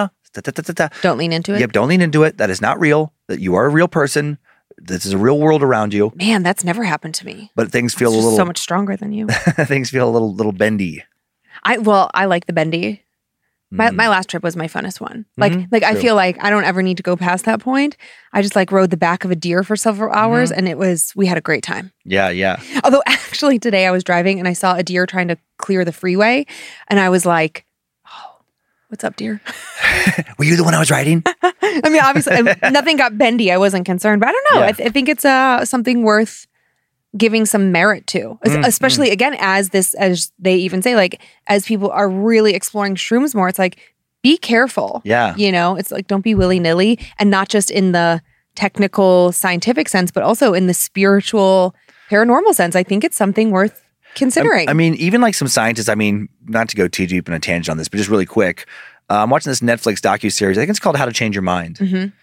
[SPEAKER 3] Don't lean into it.
[SPEAKER 5] Yep, don't lean into it. That is not real. That you are a real person. This is a real world around you.
[SPEAKER 3] Man, that's never happened to me.
[SPEAKER 5] But things feel
[SPEAKER 3] It's
[SPEAKER 5] a little
[SPEAKER 3] so much stronger than you.
[SPEAKER 5] things feel a little bendy.
[SPEAKER 3] I like the bendy. My last trip was my funnest one. Like I
[SPEAKER 5] True.
[SPEAKER 3] feel like I don't ever need to go past that point. I just like rode the back of a deer for several hours, and we had a great time.
[SPEAKER 5] Yeah.
[SPEAKER 3] Although actually today I was driving and I saw a deer trying to clear the freeway, and I was like, "Oh, what's up, deer?"
[SPEAKER 5] Were you the one I was riding?
[SPEAKER 3] I mean, obviously nothing got bendy. I wasn't concerned, but I don't know.
[SPEAKER 5] Yeah.
[SPEAKER 3] I think it's something worth giving some merit to, especially again, as they even say, like, as people are really exploring shrooms more, it's like, be careful.
[SPEAKER 5] Yeah.
[SPEAKER 3] It's like, don't be willy-nilly, and not just in the technical scientific sense, but also in the spiritual paranormal sense. I think it's something worth considering.
[SPEAKER 5] I mean, even like some scientists, not to go too deep in a tangent on this, but just really quick, I'm watching this Netflix docuseries. I think it's called How to Change Your Mind.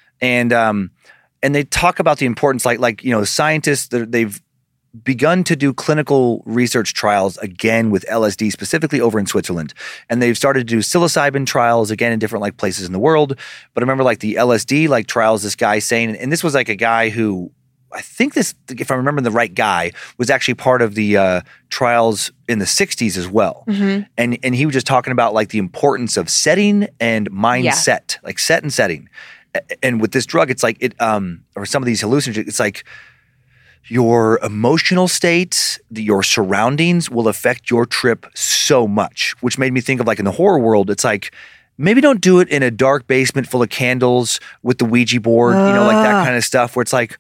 [SPEAKER 5] And they talk about the importance, like scientists, they've begun to do clinical research trials again with LSD, specifically over in Switzerland. And they've started to do psilocybin trials again in different like places in the world. But I remember like the LSD like trials, this guy saying, and this was like a guy who, I think this, if I'm remembering the right guy, was actually part of the trials in the 60s as well. And he was just talking about like the importance of setting and mindset, like set and setting. And with this drug, it's like or some of these hallucinogens, it's like your emotional state, your surroundings will affect your trip so much, which made me think of like in the horror world, it's like, maybe don't do it in a dark basement full of candles with the Ouija board, like that kind of stuff where it's like,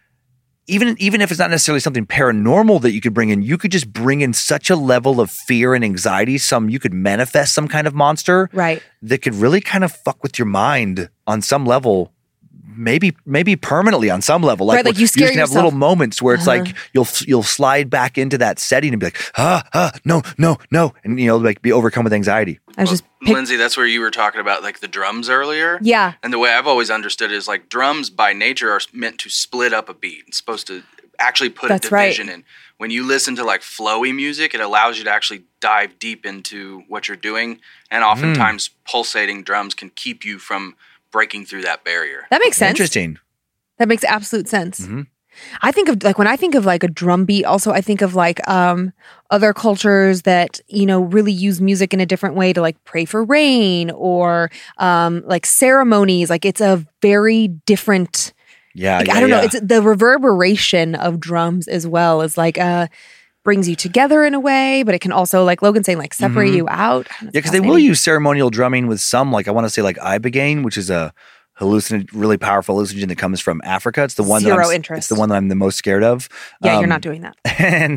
[SPEAKER 5] even if it's not necessarily something paranormal that you could bring in, you could just bring in such a level of fear and anxiety. You could manifest some kind of monster that could really kind of fuck with your mind on some level. Maybe permanently on some level. Like,
[SPEAKER 3] like you scare
[SPEAKER 5] can have
[SPEAKER 3] yourself.
[SPEAKER 5] little moments where it's like you'll slide back into that setting and be like, no, and like be overcome with anxiety.
[SPEAKER 7] Lindsay, that's where you were talking about like the drums earlier.
[SPEAKER 3] Yeah.
[SPEAKER 7] And the way I've always understood it is like drums by nature are meant to split up a beat. It's supposed to actually put a division in. When you listen to like flowy music, it allows you to actually dive deep into what you're doing. And oftentimes pulsating drums can keep you from breaking through that barrier.
[SPEAKER 3] That makes sense.
[SPEAKER 5] Interesting.
[SPEAKER 3] That makes absolute sense. I think of like when I think of like a drum beat, also I think of like other cultures that, really use music in a different way to like pray for rain or like ceremonies. Like it's a very different, I don't know. It's the reverberation of drums as well as like brings you together in a way, but it can also, like Logan's saying, like separate you out.
[SPEAKER 5] Yeah, because they will use ceremonial drumming with some, like I want to say like ibogaine, which is a really powerful hallucinogen that comes from Africa. It's the one It's the one that I'm the most scared of.
[SPEAKER 3] Yeah, you're not doing that.
[SPEAKER 5] And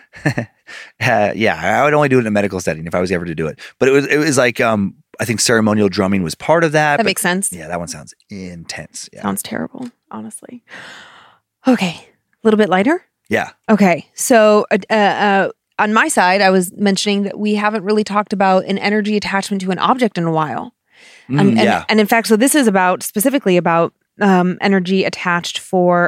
[SPEAKER 5] I would only do it in a medical setting if I was ever to do it. But it was like I think ceremonial drumming was part of that.
[SPEAKER 3] That makes sense.
[SPEAKER 5] Yeah, that one sounds intense. Yeah.
[SPEAKER 3] Sounds terrible, honestly. Okay, a little bit lighter.
[SPEAKER 5] Yeah.
[SPEAKER 3] Okay. So on my side, I was mentioning that we haven't really talked about an energy attachment to an object in a while. And in fact, so this is specifically about energy attached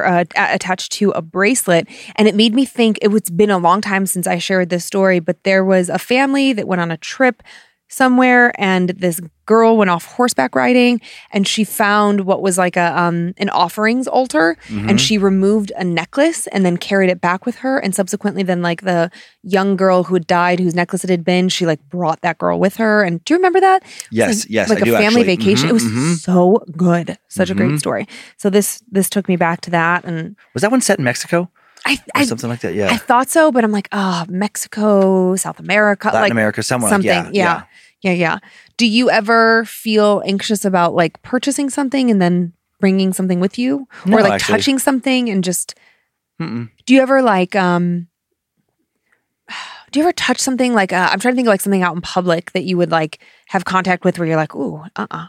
[SPEAKER 3] to a bracelet. And it made me think it's been a long time since I shared this story, but there was a family that went on a trip somewhere, and this girl went off horseback riding, and she found what was like an offerings altar, and she removed a necklace and then carried it back with her. And subsequently, then like the young girl who had died, whose necklace it had been, she like brought that girl with her. And do you remember that?
[SPEAKER 5] Yes,
[SPEAKER 3] like
[SPEAKER 5] I do,
[SPEAKER 3] a family
[SPEAKER 5] actually.
[SPEAKER 3] vacation. It was so good, such a great story. So this took me back to that. And
[SPEAKER 5] was that one set in Mexico?
[SPEAKER 3] Or
[SPEAKER 5] something like that, yeah.
[SPEAKER 3] I thought so, but I'm like, Mexico, South America.
[SPEAKER 5] Latin America, somewhere.
[SPEAKER 3] Something, yeah. Do you ever feel anxious about like purchasing something and then bringing something with you?
[SPEAKER 5] No,
[SPEAKER 3] or like
[SPEAKER 5] actually.
[SPEAKER 3] touching something and just... Do you ever like... Do you ever touch something like, I'm trying to think of like something out in public that you would like have contact with where you're like, ooh,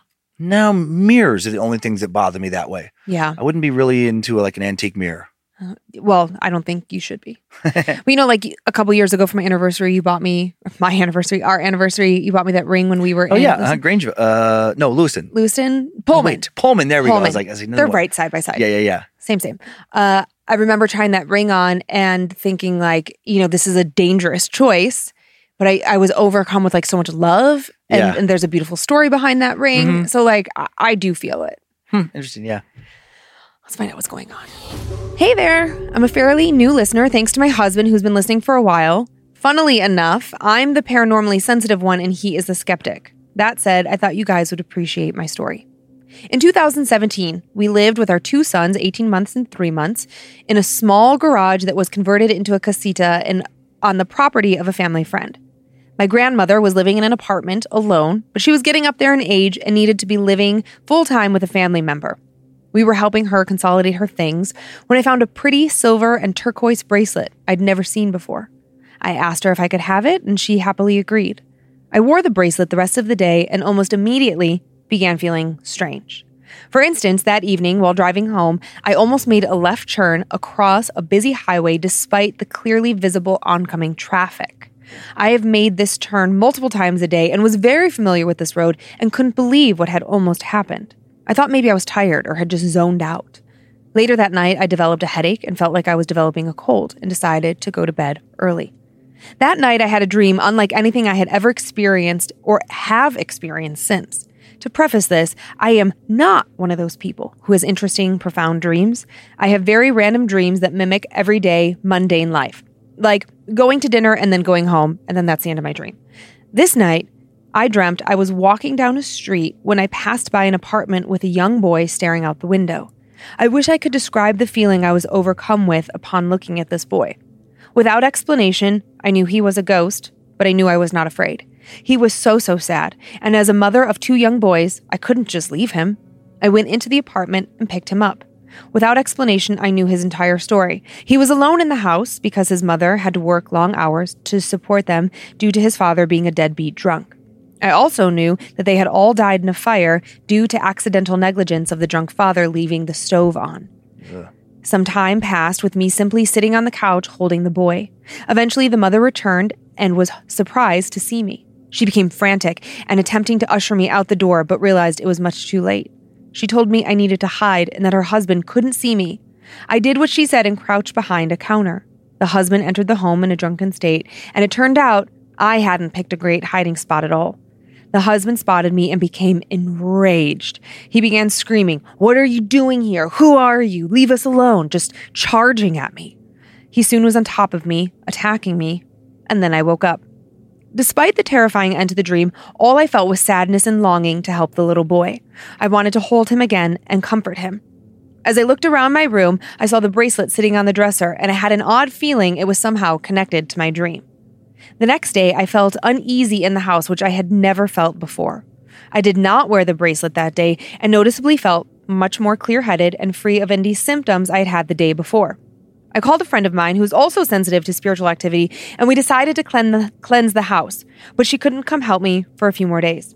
[SPEAKER 5] No, mirrors are the only things that bother me that way.
[SPEAKER 3] Yeah.
[SPEAKER 5] I wouldn't be really into like an antique mirror.
[SPEAKER 3] Well, I don't think you should be. Well, you know, like a couple years ago for my anniversary, you bought me, our anniversary, you bought me that ring when we were in
[SPEAKER 5] Grangeville. No, Lewiston.
[SPEAKER 3] Pullman. Oh,
[SPEAKER 5] wait, Pullman. There we go. I was like,
[SPEAKER 3] they're right side by side.
[SPEAKER 5] Yeah.
[SPEAKER 3] Same. I remember trying that ring on and thinking like, you know, this is a dangerous choice, but I was overcome with like so much love and there's a beautiful story behind that ring. Mm-hmm. So like, I do feel it.
[SPEAKER 5] Interesting. Yeah.
[SPEAKER 3] Let's find out what's going on. Hey there. I'm a fairly new listener thanks to my husband who's been listening for a while. Funnily enough, I'm the paranormally sensitive one and he is the skeptic. That said, I thought you guys would appreciate my story. In 2017, we lived with our 2 sons, 18 months and 3 months, in a small garage that was converted into a casita on the property of a family friend. My grandmother was living in an apartment alone, but she was getting up there in age and needed to be living full-time with a family member. We were helping her consolidate her things when I found a pretty silver and turquoise bracelet I'd never seen before. I asked her if I could have it, and she happily agreed. I wore the bracelet the rest of the day and almost immediately began feeling strange. For instance, that evening while driving home, I almost made a left turn across a busy highway despite the clearly visible oncoming traffic. I have made this turn multiple times a day and was very familiar with this road and couldn't believe what had almost happened. I thought maybe I was tired or had just zoned out. Later that night, I developed a headache and felt like I was developing a cold and decided to go to bed early. That night, I had a dream unlike anything I had ever experienced or have experienced since. To preface this, I am not one of those people who has interesting, profound dreams. I have very random dreams that mimic everyday, mundane life, like going to dinner and then going home, and then that's the end of my dream. This night, I dreamt I was walking down a street when I passed by an apartment with a young boy staring out the window. I wish I could describe the feeling I was overcome with upon looking at this boy. Without explanation, I knew he was a ghost, but I knew I was not afraid. He was so sad, and as a mother of 2 young boys, I couldn't just leave him. I went into the apartment and picked him up. Without explanation, I knew his entire story. He was alone in the house because his mother had to work long hours to support them due to his father being a deadbeat drunk. I also knew that they had all died in a fire due to accidental negligence of the drunk father leaving the stove on. Ugh. Some time passed with me simply sitting on the couch holding the boy. Eventually, the mother returned and was surprised to see me. She became frantic and attempting to usher me out the door, but realized it was much too late. She told me I needed to hide and that her husband couldn't see me. I did what she said and crouched behind a counter. The husband entered the home in a drunken state, and it turned out I hadn't picked a great hiding spot at all. The husband spotted me and became enraged. He began screaming, "What are you doing here? Who are you? Leave us alone," just charging at me. He soon was on top of me, attacking me, and then I woke up. Despite the terrifying end to the dream, all I felt was sadness and longing to help the little boy. I wanted to hold him again and comfort him. As I looked around my room, I saw the bracelet sitting on the dresser, and I had an odd feeling it was somehow connected to my dream. The next day, I felt uneasy in the house, which I had never felt before. I did not wear the bracelet that day and noticeably felt much more clear-headed and free of any symptoms I had had the day before. I called a friend of mine who is also sensitive to spiritual activity, and we decided to cleanse the house, but she couldn't come help me for a few more days.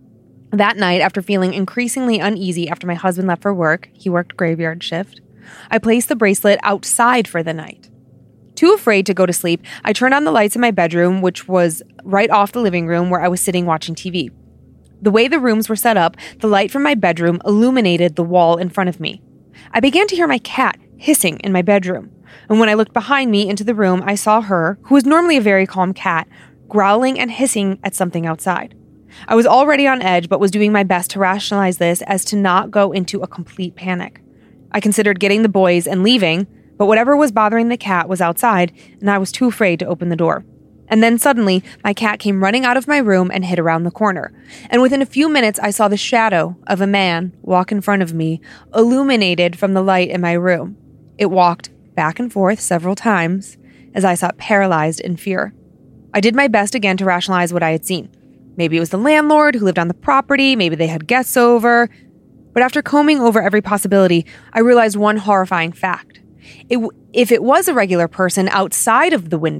[SPEAKER 3] That night, after feeling increasingly uneasy after my husband left for work, he worked graveyard shift, I placed the bracelet outside for the night. Too afraid to go to sleep, I turned on the lights in my bedroom, which was right off the living room where I was sitting watching TV. The way the rooms were set up, the light from my bedroom illuminated the wall in front of me. I began to hear my cat hissing in my bedroom, and when I looked behind me into the room, I saw her, who was normally a very calm cat, growling and hissing at something outside. I was already on edge, but was doing my best to rationalize this as to not go into a complete panic. I considered getting the boys and leaving, but whatever was bothering the cat was outside, and I was too afraid to open the door. And then suddenly, my cat came running out of my room and hid around the corner. And within a few minutes, I saw the shadow of a man walk in front of me, illuminated from the light in my room. It walked back and forth several times as I sat paralyzed in fear. I did my best again to rationalize what I had seen. Maybe it was the landlord who lived on the property, maybe they had guests over. But after combing over every possibility, I realized one horrifying fact. If it was a regular person outside of the window,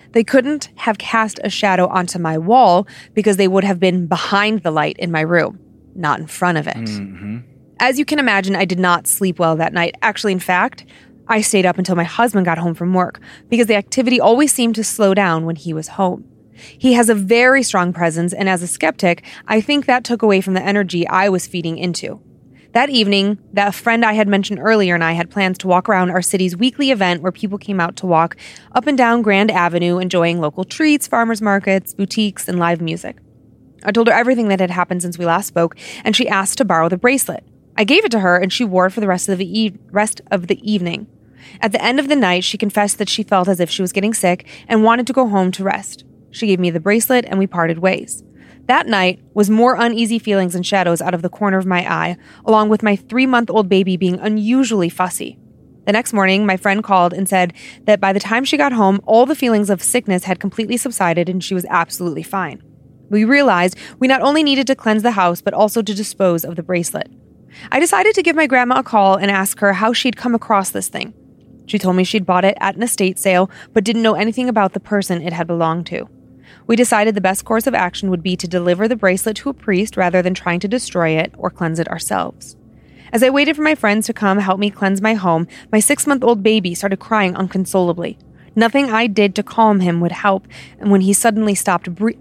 [SPEAKER 3] They couldn't have cast a shadow onto my wall because they would have been behind the light in my room, not in front of it.
[SPEAKER 5] Mm-hmm.
[SPEAKER 3] As you can imagine, I did not sleep well that night. Actually, in fact, I stayed up until my husband got home from work because the activity always seemed to slow down when he was home. He has a very strong presence, and as a skeptic, I think that took away from the energy I was feeding into. That evening, that friend I had mentioned earlier and I had plans to walk around our city's weekly event where people came out to walk up and down Grand Avenue, enjoying local treats, farmers markets, boutiques, and live music. I told her everything that had happened since we last spoke, and she asked to borrow the bracelet. I gave it to her, and she wore it for the rest of the evening. At the end of the night, she confessed that she felt as if she was getting sick and wanted to go home to rest. She gave me the bracelet, and we parted ways. That night was more uneasy feelings and shadows out of the corner of my eye, along with my 3-month-old baby being unusually fussy. The next morning, my friend called and said that by the time she got home, all the feelings of sickness had completely subsided and she was absolutely fine. We realized we not only needed to cleanse the house, but also to dispose of the bracelet. I decided to give my grandma a call and ask her how she'd come across this thing. She told me she'd bought it at an estate sale, but didn't know anything about the person it had belonged to. We decided the best course of action would be to deliver the bracelet to a priest rather than trying to destroy it or cleanse it ourselves. As I waited for my friends to come help me cleanse my home, my 6-month-old baby started crying unconsolably. Nothing I did to calm him would help, and when he suddenly stopped breathing.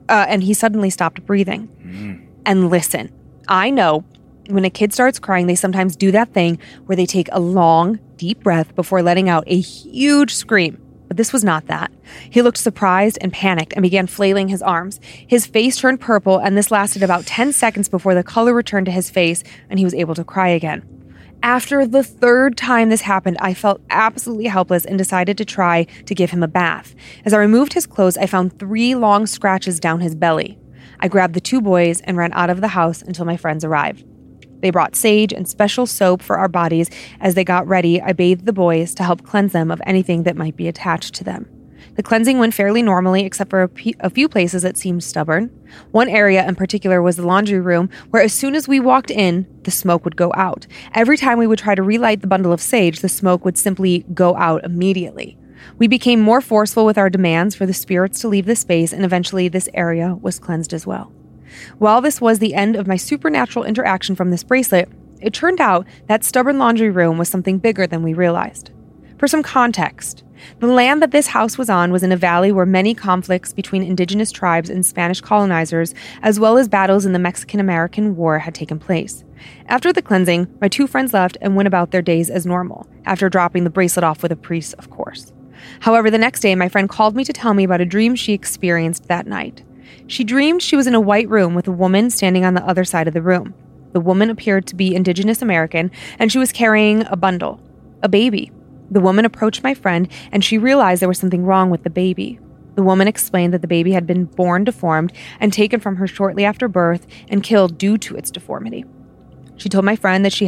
[SPEAKER 3] And listen, I know when a kid starts crying, they sometimes do that thing where they take a long, deep breath before letting out a huge scream. But this was not that. He looked surprised and panicked and began flailing his arms. His face turned purple, and this lasted about 10 seconds before the color returned to his face and he was able to cry again. After the 3rd time this happened, I felt absolutely helpless and decided to try to give him a bath. As I removed his clothes, I found 3 long scratches down his belly. I grabbed the 2 boys and ran out of the house until my friends arrived. They brought sage and special soap for our bodies. As they got ready, I bathed the boys to help cleanse them of anything that might be attached to them. The cleansing went fairly normally, except for a few places that seemed stubborn. One area in particular was the laundry room, where as soon as we walked in, the smoke would go out. Every time we would try to relight the bundle of sage, the smoke would simply go out immediately. We became more forceful with our demands for the spirits to leave the space, and eventually this area was cleansed as well. While this was the end of my supernatural interaction from this bracelet, it turned out that stubborn laundry room was something bigger than we realized. For some context, the land that this house was on was in a valley where many conflicts between indigenous tribes and Spanish colonizers, as well as battles in the Mexican-American War, had taken place. After the cleansing, my 2 friends left and went about their days as normal, after dropping the bracelet off with a priest, of course. However, the next day, my friend called me to tell me about a dream she experienced that night. She dreamed she was in a white room with a woman standing on the other side of the room. The woman appeared to be Indigenous American, and she was carrying a bundle, a baby. The woman approached my friend, and she realized there was something wrong with the baby. The woman explained that the baby had been born deformed and taken from her shortly after birth and killed due to its deformity. She told my friend that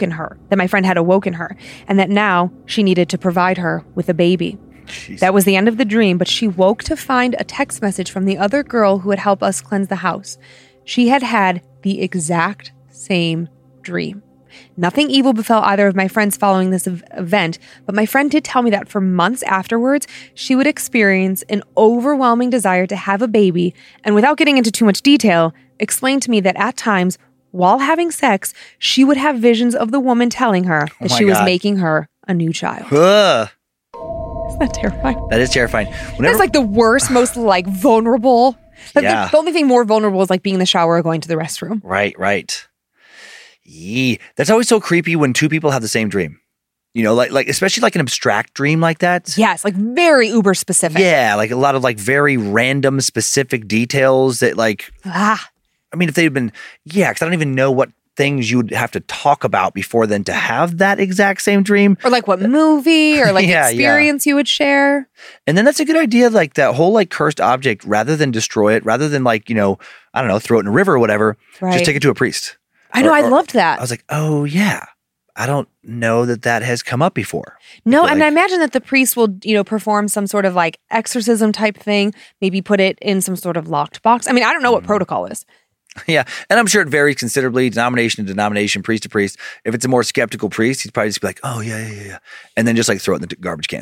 [SPEAKER 3] my friend had awoken her, and that now she needed to provide her with a baby. Jeez. That was the end of the dream, but she woke to find a text message from the other girl who had helped us cleanse the house. She had had the exact same dream. Nothing evil befell either of my friends following this event, but my friend did tell me that for months afterwards, she would experience an overwhelming desire to have a baby, and without getting into too much detail, explained to me that at times, while having sex, she would have visions of the woman telling her that she was making her a new child. Isn't that terrifying?
[SPEAKER 5] That is terrifying.
[SPEAKER 3] That's like the worst, most like vulnerable. The only thing more vulnerable is like being in the shower or going to the restroom.
[SPEAKER 5] Right. Yee. That's always so creepy when 2 people have the same dream. You know, like especially like an abstract dream like that.
[SPEAKER 3] Yes, like very uber specific.
[SPEAKER 5] Yeah, like a lot of like very random specific details that like. I mean, if they'd been, because I don't even know what things you would have to talk about before then to have that exact same dream.
[SPEAKER 3] Or like what movie or like experience you would share.
[SPEAKER 5] And then that's a good idea, like that whole like cursed object, rather than destroy it, rather than like, I don't know, throw it in a river or whatever, just take it to a priest.
[SPEAKER 3] I know, I loved that.
[SPEAKER 5] I was like, oh yeah, I don't know that has come up before.
[SPEAKER 3] No, and I imagine that the priest will, perform some sort of like exorcism type thing, maybe put it in some sort of locked box. I mean, I don't know what protocol is.
[SPEAKER 5] Yeah, and I'm sure it varies considerably, denomination to denomination, priest to priest. If it's a more skeptical priest, he'd probably just be like, oh, yeah. And then just like throw it in the garbage can.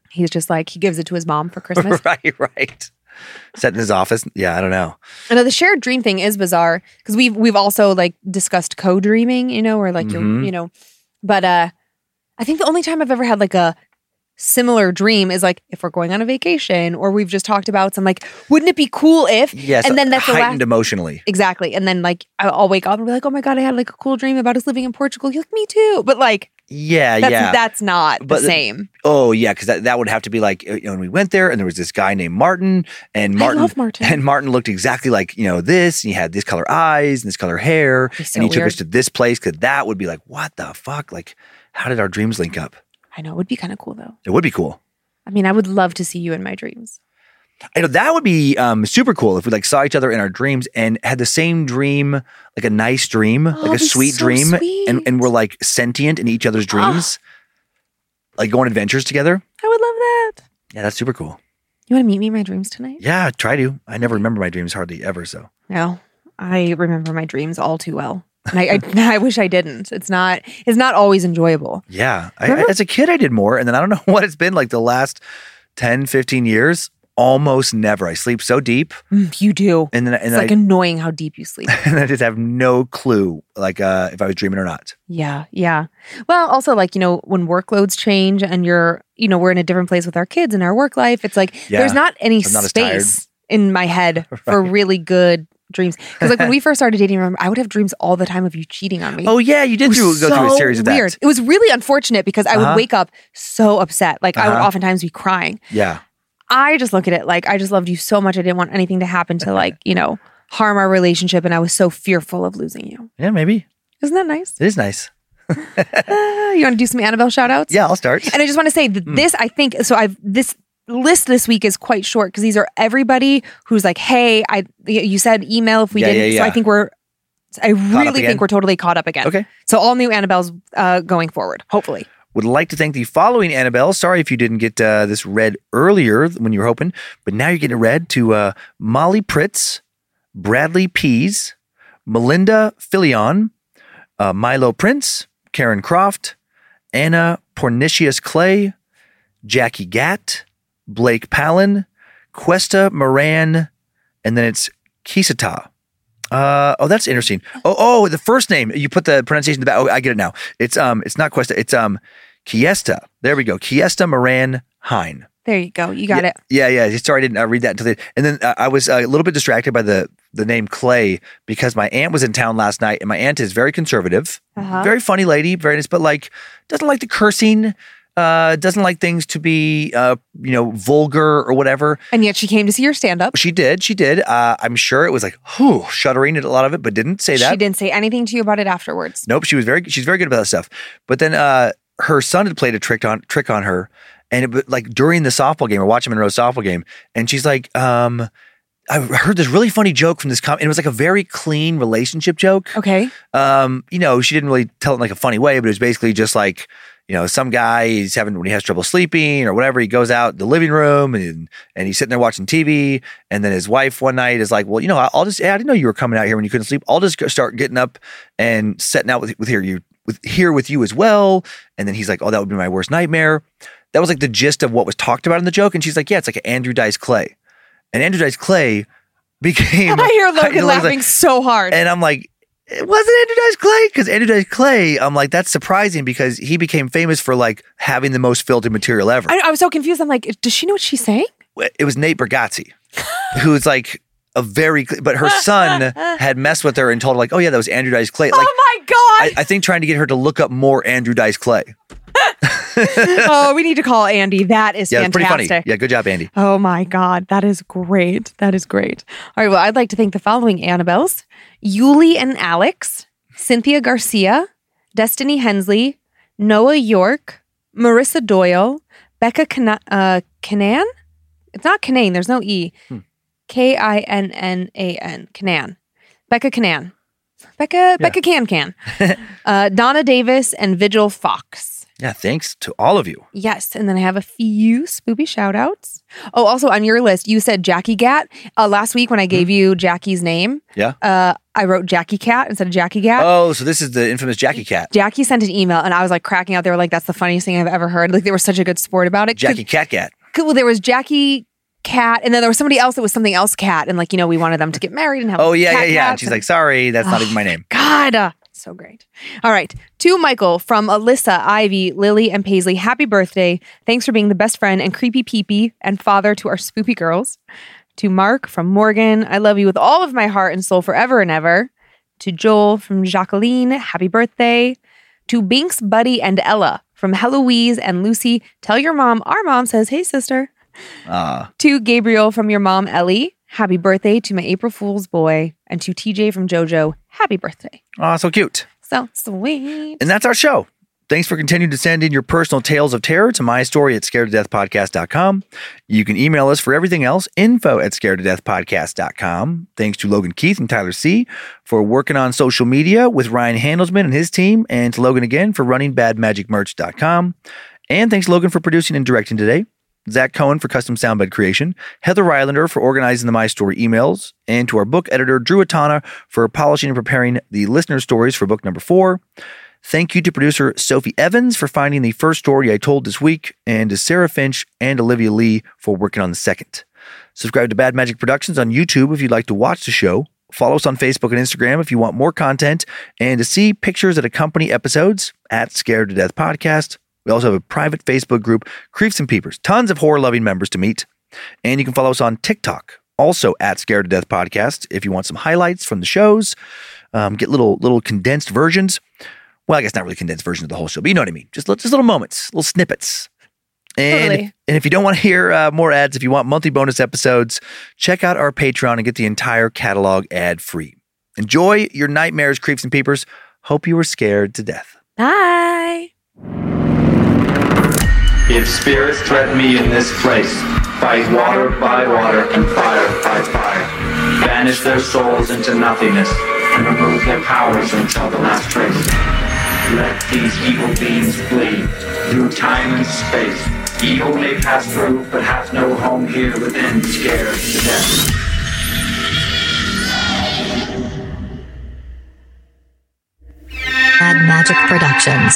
[SPEAKER 3] He's just like, he gives it to his mom for Christmas.
[SPEAKER 5] Right. Set in his office. Yeah, I don't know.
[SPEAKER 3] I know the shared dream thing is bizarre because we've also like discussed co-dreaming, where like you'll, but I think the only time I've ever had like a similar dream is like if we're going on a vacation or we've just talked about some like, wouldn't it be cool if?
[SPEAKER 5] Yes,
[SPEAKER 3] and then that's
[SPEAKER 5] heightened emotionally.
[SPEAKER 3] Exactly. And then like I'll wake up and be like, oh my God, I had like a cool dream about us living in Portugal. You're like, me too. But like, that's not the same.
[SPEAKER 5] Oh yeah, because that would have to be like, when we went there and there was this guy named Martin, and Martin,
[SPEAKER 3] I love Martin.
[SPEAKER 5] And Martin looked exactly like this, and he had this color eyes and this color hair, and he took us to this place because that would be like, what the fuck? Like, how did our dreams link up?
[SPEAKER 3] I know, it would be kind of cool though.
[SPEAKER 5] It would be cool.
[SPEAKER 3] I mean, I would love to see you in my dreams.
[SPEAKER 5] I know that would be super cool if we like saw each other in our dreams and had the same dream, like a nice dream, like a sweet dream,
[SPEAKER 3] sweet.
[SPEAKER 5] And we're like sentient in each other's dreams, like go on adventures together.
[SPEAKER 3] I would love that.
[SPEAKER 5] Yeah, that's super cool.
[SPEAKER 3] You want to meet me in my dreams tonight?
[SPEAKER 5] Yeah, try to. I never remember my dreams hardly ever. So
[SPEAKER 3] no, I remember my dreams all too well. And I wish I didn't. It's not always enjoyable.
[SPEAKER 5] Yeah. As a kid, I did more. And then I don't know what it's been like the last 10, 15 years. Almost never. I sleep so deep.
[SPEAKER 3] You do.
[SPEAKER 5] And then
[SPEAKER 3] it's like annoying how deep you sleep.
[SPEAKER 5] And I just have no clue like if I was dreaming or not.
[SPEAKER 3] Yeah. Yeah. Well, also like, when workloads change and we're in a different place with our kids in our work life, it's like there's not any space in my head for really good dreams. Because like when we first started dating, remember, I would have dreams all the time of you cheating on me.
[SPEAKER 5] Oh yeah, you did go through a series of that.
[SPEAKER 3] Weird. It was really unfortunate because I would wake up so upset. Like I would oftentimes be crying.
[SPEAKER 5] Yeah.
[SPEAKER 3] I just look at it like I just loved you so much. I didn't want anything to happen to like, harm our relationship. And I was so fearful of losing you.
[SPEAKER 5] Yeah, maybe.
[SPEAKER 3] Isn't that nice?
[SPEAKER 5] It is nice.
[SPEAKER 3] You want to do some Annabelle shout outs?
[SPEAKER 5] Yeah, I'll start.
[SPEAKER 3] And I just want to say that this, I think, this list this week is quite short because these are everybody who's like, hey, you said email if we didn't. So I think I really think we're totally caught up again.
[SPEAKER 5] Okay.
[SPEAKER 3] So all new Annabelles going forward, hopefully.
[SPEAKER 5] Would like to thank the following Annabelle. Sorry if you didn't get this read earlier when you were hoping, but now you're getting it read to Molly Pritz, Bradley Pease, Melinda Filion, Milo Prince, Karen Croft, Anna Pornicius Clay, Jackie Gatt, Blake Palin, Cuesta Moran, and then it's Kisata. That's interesting. Oh, the first name, you put the pronunciation in the back. Oh, I get it now. It's not Cuesta, it's Kiesta. There we go. Kiesta Moran Hine.
[SPEAKER 3] There you go. You got it.
[SPEAKER 5] Yeah. Sorry, I didn't read that until and then I was a little bit distracted by the name Clay because my aunt was in town last night, and my aunt is very conservative, very funny lady, very nice, but like doesn't like the cursing. Doesn't like things to be, vulgar or whatever.
[SPEAKER 3] And yet she came to see your stand-up.
[SPEAKER 5] She did. I'm sure it was like, shuddering at a lot of it, but didn't say that.
[SPEAKER 3] She didn't say anything to you about it afterwards.
[SPEAKER 5] Nope. She's very good about that stuff. But then her son had played a trick on her, and it like during the softball game or watching Monroe's softball game, and she's like, I heard this really funny joke from this and it was like a very clean relationship joke.
[SPEAKER 3] Okay.
[SPEAKER 5] She didn't really tell it in like a funny way, but it was basically just like, some guy when he has trouble sleeping or whatever, he goes out the living room and he's sitting there watching TV. And then his wife one night is like, well, I didn't know you were coming out here when you couldn't sleep. I'll just start getting up and setting out with you as well. And then he's like, oh, that would be my worst nightmare. That was like the gist of what was talked about in the joke. And she's like, yeah, it's like Andrew Dice Clay. And Andrew Dice Clay became...
[SPEAKER 3] I hear Logan laughing so hard.
[SPEAKER 5] And I'm like, it wasn't Andrew Dice Clay? Because Andrew Dice Clay, I'm like, that's surprising because he became famous for like having the most filtered material ever.
[SPEAKER 3] I was so confused. I'm like, does she know what she's saying?
[SPEAKER 5] It was Nate Bargatze, who's like but her son had messed with her and told her like, oh yeah, that was Andrew Dice Clay. Like,
[SPEAKER 3] oh my God.
[SPEAKER 5] I think trying to get her to look up more Andrew Dice Clay.
[SPEAKER 3] Oh, we need to call Andy. That is fantastic.
[SPEAKER 5] Pretty funny. Yeah, good job, Andy.
[SPEAKER 3] Oh my God. That is great. All right. Well, I'd like to thank the following Annabelles: Yuli and Alex, Cynthia Garcia, Destiny Hensley, Noah York, Marissa Doyle, Becca Kanan. It's not Kanane. There's no E. Kinnan. Kanan. Becca Kanan. Becca Can. Donna Davis and Vigil Fox.
[SPEAKER 5] Yeah, thanks to all of you.
[SPEAKER 3] Yes, and then I have a few spoopy shout-outs. Oh, also on your list, you said Jackie Gat. Last week when I gave you Jackie's name, I wrote Jackie Cat instead of Jackie Gat.
[SPEAKER 5] Oh, so this is the infamous Jackie Cat.
[SPEAKER 3] Jackie sent an email, and I was like cracking out. They were like, that's the funniest thing I've ever heard. Like, they were such a good sport about it.
[SPEAKER 5] Jackie Cat.
[SPEAKER 3] Well, there was Jackie Cat, and then there was somebody else that was something else Cat, and like, we wanted them to get married and have
[SPEAKER 5] yeah. And she's like, sorry, that's not even my name.
[SPEAKER 3] God. So great. All right. To Michael from Alyssa, Ivy, Lily, and Paisley, happy birthday. Thanks for being the best friend and creepy peepee and father to our spoopy girls. To Mark from Morgan, I love you with all of my heart and soul forever and ever. To Joel from Jacqueline, happy birthday. To Binks, Buddy, and Ella from Heloise and Lucy, tell your mom our mom says, hey, sister. To Gabriel from your mom, Ellie, happy birthday to my April Fool's boy. And to TJ from JoJo, happy birthday.
[SPEAKER 5] Oh, so cute.
[SPEAKER 3] So sweet.
[SPEAKER 5] And that's our show. Thanks for continuing to send in your personal tales of terror to mystory@scaredtodeathpodcast.com. You can email us for everything else, info@scaredtodeathpodcast.com. Thanks to Logan Keith and Tyler C. for working on social media with Ryan Handelsman and his team, and to Logan again for running badmagicmerch.com. And thanks, Logan, for producing and directing today. Zach Cohen for custom soundbed creation, Heather Rylander for organizing the My Story emails, and to our book editor, Drew Atana, for polishing and preparing the listener stories for book number 4. Thank you to producer Sophie Evans for finding the first story I told this week, and to Sarah Finch and Olivia Lee for working on the second. Subscribe to Bad Magic Productions on YouTube if you'd like to watch the show. Follow us on Facebook and Instagram if you want more content, and to see pictures that accompany episodes @Scared to Death Podcast. We also have a private Facebook group, Creeps and Peepers. Tons of horror-loving members to meet. And you can follow us on TikTok, also @Scared to Death Podcast, if you want some highlights from the shows, get little condensed versions. Well, I guess not really condensed version of the whole show, but you know what I mean. Just little moments, little snippets. And,
[SPEAKER 3] totally.
[SPEAKER 5] And if you don't want to hear more ads, if you want monthly bonus episodes, check out our Patreon and get the entire catalog ad-free. Enjoy your nightmares, Creeps and Peepers. Hope you were scared to death.
[SPEAKER 3] Bye.
[SPEAKER 4] If spirits threaten me in this place, fight water by water and fire by fire. Banish their souls into nothingness and remove their powers until the last trace. Let these evil beings flee through time and space. Evil may pass through, but hath no home here within, scared to death.
[SPEAKER 8] Bad Magic Productions.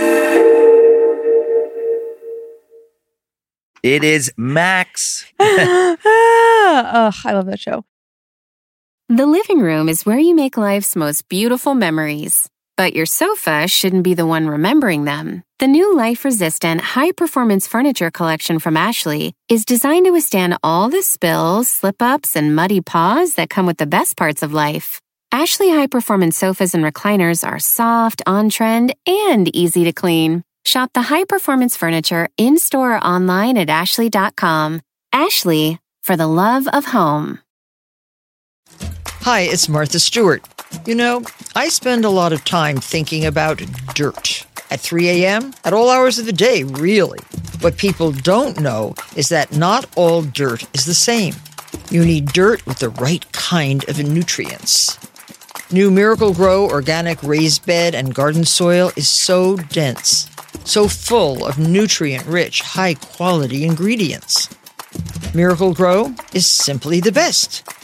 [SPEAKER 5] It is Max.
[SPEAKER 3] I love that show.
[SPEAKER 6] The living room is where you make life's most beautiful memories. But your sofa shouldn't be the one remembering them. The new life-resistant, high-performance furniture collection from Ashley is designed to withstand all the spills, slip-ups, and muddy paws that come with the best parts of life. Ashley high-performance sofas and recliners are soft, on-trend, and easy to clean. Shop the high-performance furniture in-store or online at ashley.com. Ashley, for the love of home.
[SPEAKER 9] Hi, it's Martha Stewart. You know, I spend a lot of time thinking about dirt. At 3 a.m., at all hours of the day, really. What people don't know is that not all dirt is the same. You need dirt with the right kind of nutrients. New Miracle Grow organic raised bed and garden soil is so dense, so full of nutrient-rich, high-quality ingredients. Miracle Grow is simply the best.